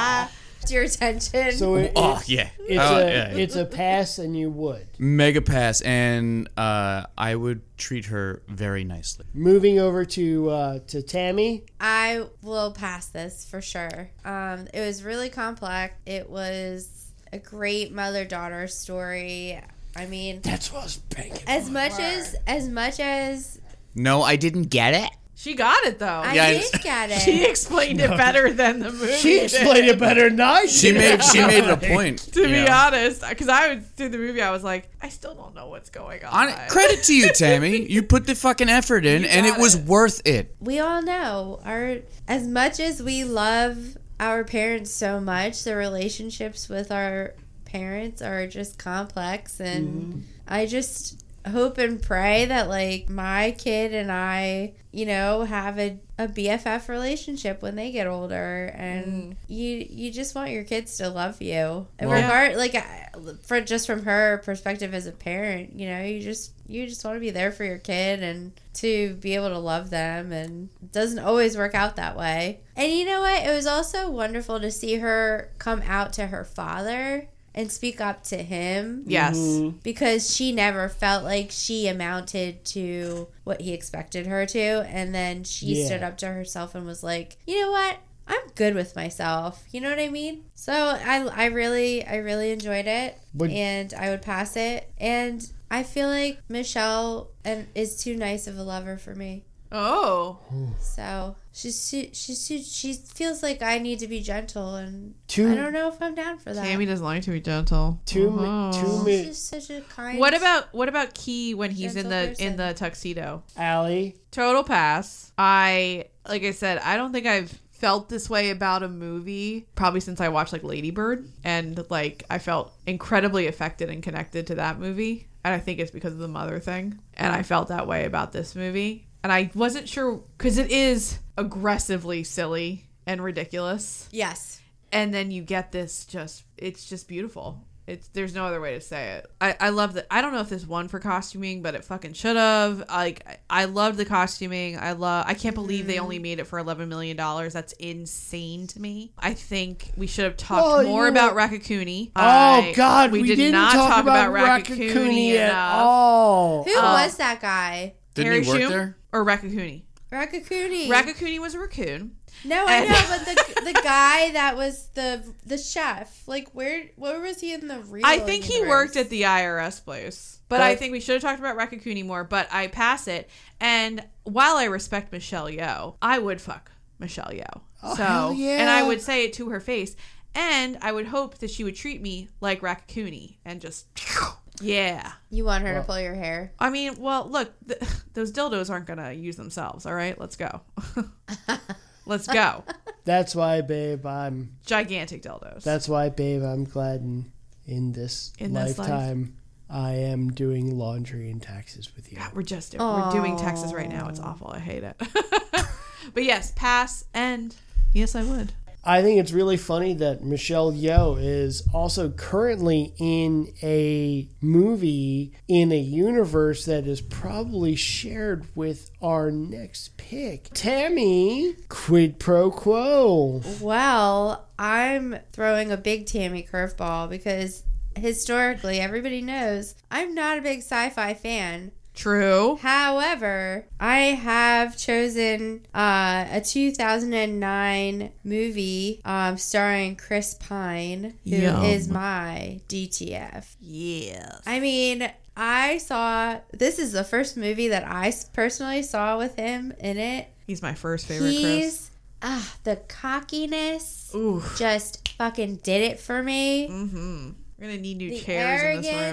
Your attention. So it, Oh it's, yeah, it's Oh, a yeah. it's a pass, and you would. Mega pass, and uh, I would treat her very nicely. Moving over to uh, to Tammy. I will pass this for sure. Um, it was really complex. It was a great mother-daughter story. I mean, That's what I was banking. as for. much as as much as No, I didn't get it. She got it, though. I Yeah, did get it. She explained it better than the movie. She explained it better than I She did. made. She made it a point. To you be know. honest, because I was through the movie, I was like, I still don't know what's going on. On, credit to you, Tammy. You put the fucking effort in, and it got was it. worth it. We all know our as much as we love our parents so much, the relationships with our parents are just complex, and Mm-hmm. I just hope and pray that like my kid and I, you know, have a, a B F F relationship when they get older, and you you just want your kids to love you. And Well- regard like I- for just from her perspective as a parent, you know, you just you just want to be there for your kid and to be able to love them, and it doesn't always work out that way. And you know what? It was also wonderful to see her come out to her father and speak up to him. Yes. Because she never felt like she amounted to what he expected her to. And then she Yeah. stood up to herself and was like, you know what? I'm good with myself. You know what I mean? So I, I really, I really enjoyed it. But- and I would pass it. And I feel like Michelle and is too nice of a lover for me. Oh. So she's too, she's too, she feels like I need to be gentle, and Too- I don't know if I'm down for that. Tammy doesn't like to be gentle. Two, Oh. mi- two She's mi- just such a kind. What about what about Key when he's in Gentle the person. in the tuxedo? Allie. Total pass. I like I said, I don't think I've felt this way about a movie probably since I watched like Lady Bird, and like I felt incredibly affected and connected to that movie, and I think it's because of the mother thing, and I felt that way about this movie, and I wasn't sure because it is aggressively silly and ridiculous, Yes. and then you get this just it's just beautiful. It's there's no other way to say it. I, I love that. I don't know if this won for costuming, but it fucking should have. Like I, I loved the costuming. I love. I can't believe they only made it for eleven million dollars. That's insane to me. I think we should have talked Well, you more know about what? Raccacoonie. Oh I- God, we, we did didn't not talk, talk about, about Raccacoonie Raccacoonie at enough. all. Who Uh, was that guy? Didn't Harry he work Shum there? or Raccacoonie? Raccacoonie. Raccacoonie was a raccoon. No, I And- know, but the the guy that was the the chef, like where where was he in the real? I think he universe? worked at the I R S place. But I But- think we should have talked about Raccacoonie more, but I pass it. And while I respect Michelle Yeoh, I would fuck Michelle Yeoh. Oh, so, hell yeah. and I would say it to her face. And I would hope that she would treat me like Raccacoonie and just, yeah. You want her Well- to pull your hair? I mean, well, look, th- those dildos aren't going to use themselves, all right? Let's go. Let's go. That's why, babe. I'm. Gigantic dildos. That's why, babe. I'm glad in in this In this life. lifetime, I am doing laundry and taxes with you. Yeah, we're just we're doing Texas right now. It's awful. I hate it. But yes, pass and yes, I would. I think it's really funny that Michelle Yeoh is also currently in a movie in a universe that is probably shared with our next pick. Tammy, quid pro quo. Well, I'm throwing a big Tammy curveball because historically, everybody knows I'm not a big sci-fi fan. True. However, I have chosen uh, a two thousand nine movie um, starring Chris Pine, who is Yum. my D T F. Yes. I mean, I saw this is the first movie that I s- personally saw with him in it. He's my first favorite, Chris. He's ah the cockiness Ooh. just fucking did it for me. Mm-hmm. We're gonna need new The chairs in this room. arrogance.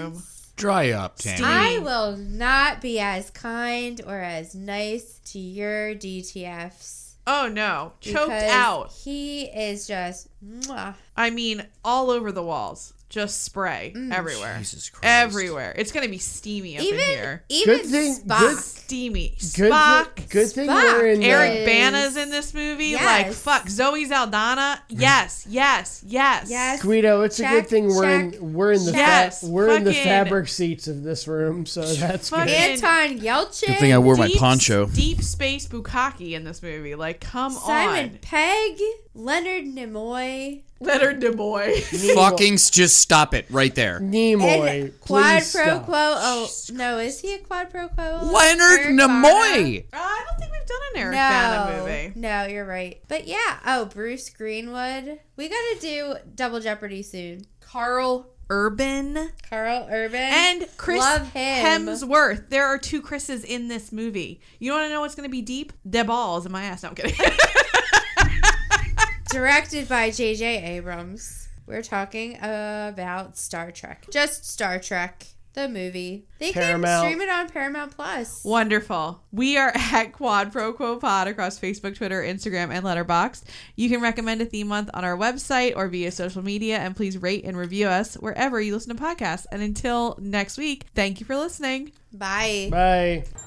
Dry up, Tammy. I will not be as kind or as nice to your D T Fs. Oh no, choked because out. He is just, mwah. I mean, all over the walls. Just spray Mm. everywhere. Jesus Christ. Everywhere. It's going to be steamy up even in here. even Good thing- Spock. good- Steamy. Good, Spock. thi- good thing Spock. we're in Eric the, Bana's in this movie. Yes. Like, fuck. Zoe Saldana. Yes, yes, yes. Yes. Guido, it's a Check, good thing we're check, in we're in the Yes, fa- we're in the fucking- fabric seats of this room, so that's Fucking- good. Anton Yelchin. Good thing I wore my Deep- poncho. Deep space bukkake in this movie. Like, come Simon on. Pegg. Leonard Nimoy. Leonard Nimoy. Fucking just stop it right there. Nimoy, And quad please pro stop. quo. Oh, no. Is he a quad pro quo? Leonard Eric Nimoy. Uh, I don't think we've done an Eric No, Bana movie. no, you're right. But yeah, oh, Bruce Greenwood. We gotta do Double Jeopardy soon. Carl Urban Carl Urban and Chris Love him. Hemsworth. There are two Chris's in this movie. You want to know what's going to be deep? The balls in my ass. No, I'm kidding. Directed by J J Abrams. We're talking about Star Trek. Just Star Trek, the movie. They Paramount. can stream it on Paramount Plus. Wonderful. We are at Quad Pro Quo Pod across Facebook, Twitter, Instagram, and Letterboxd. You can recommend a theme month on our website or via social media, and please rate and review us wherever you listen to podcasts. And until next week, thank you for listening. Bye. Bye.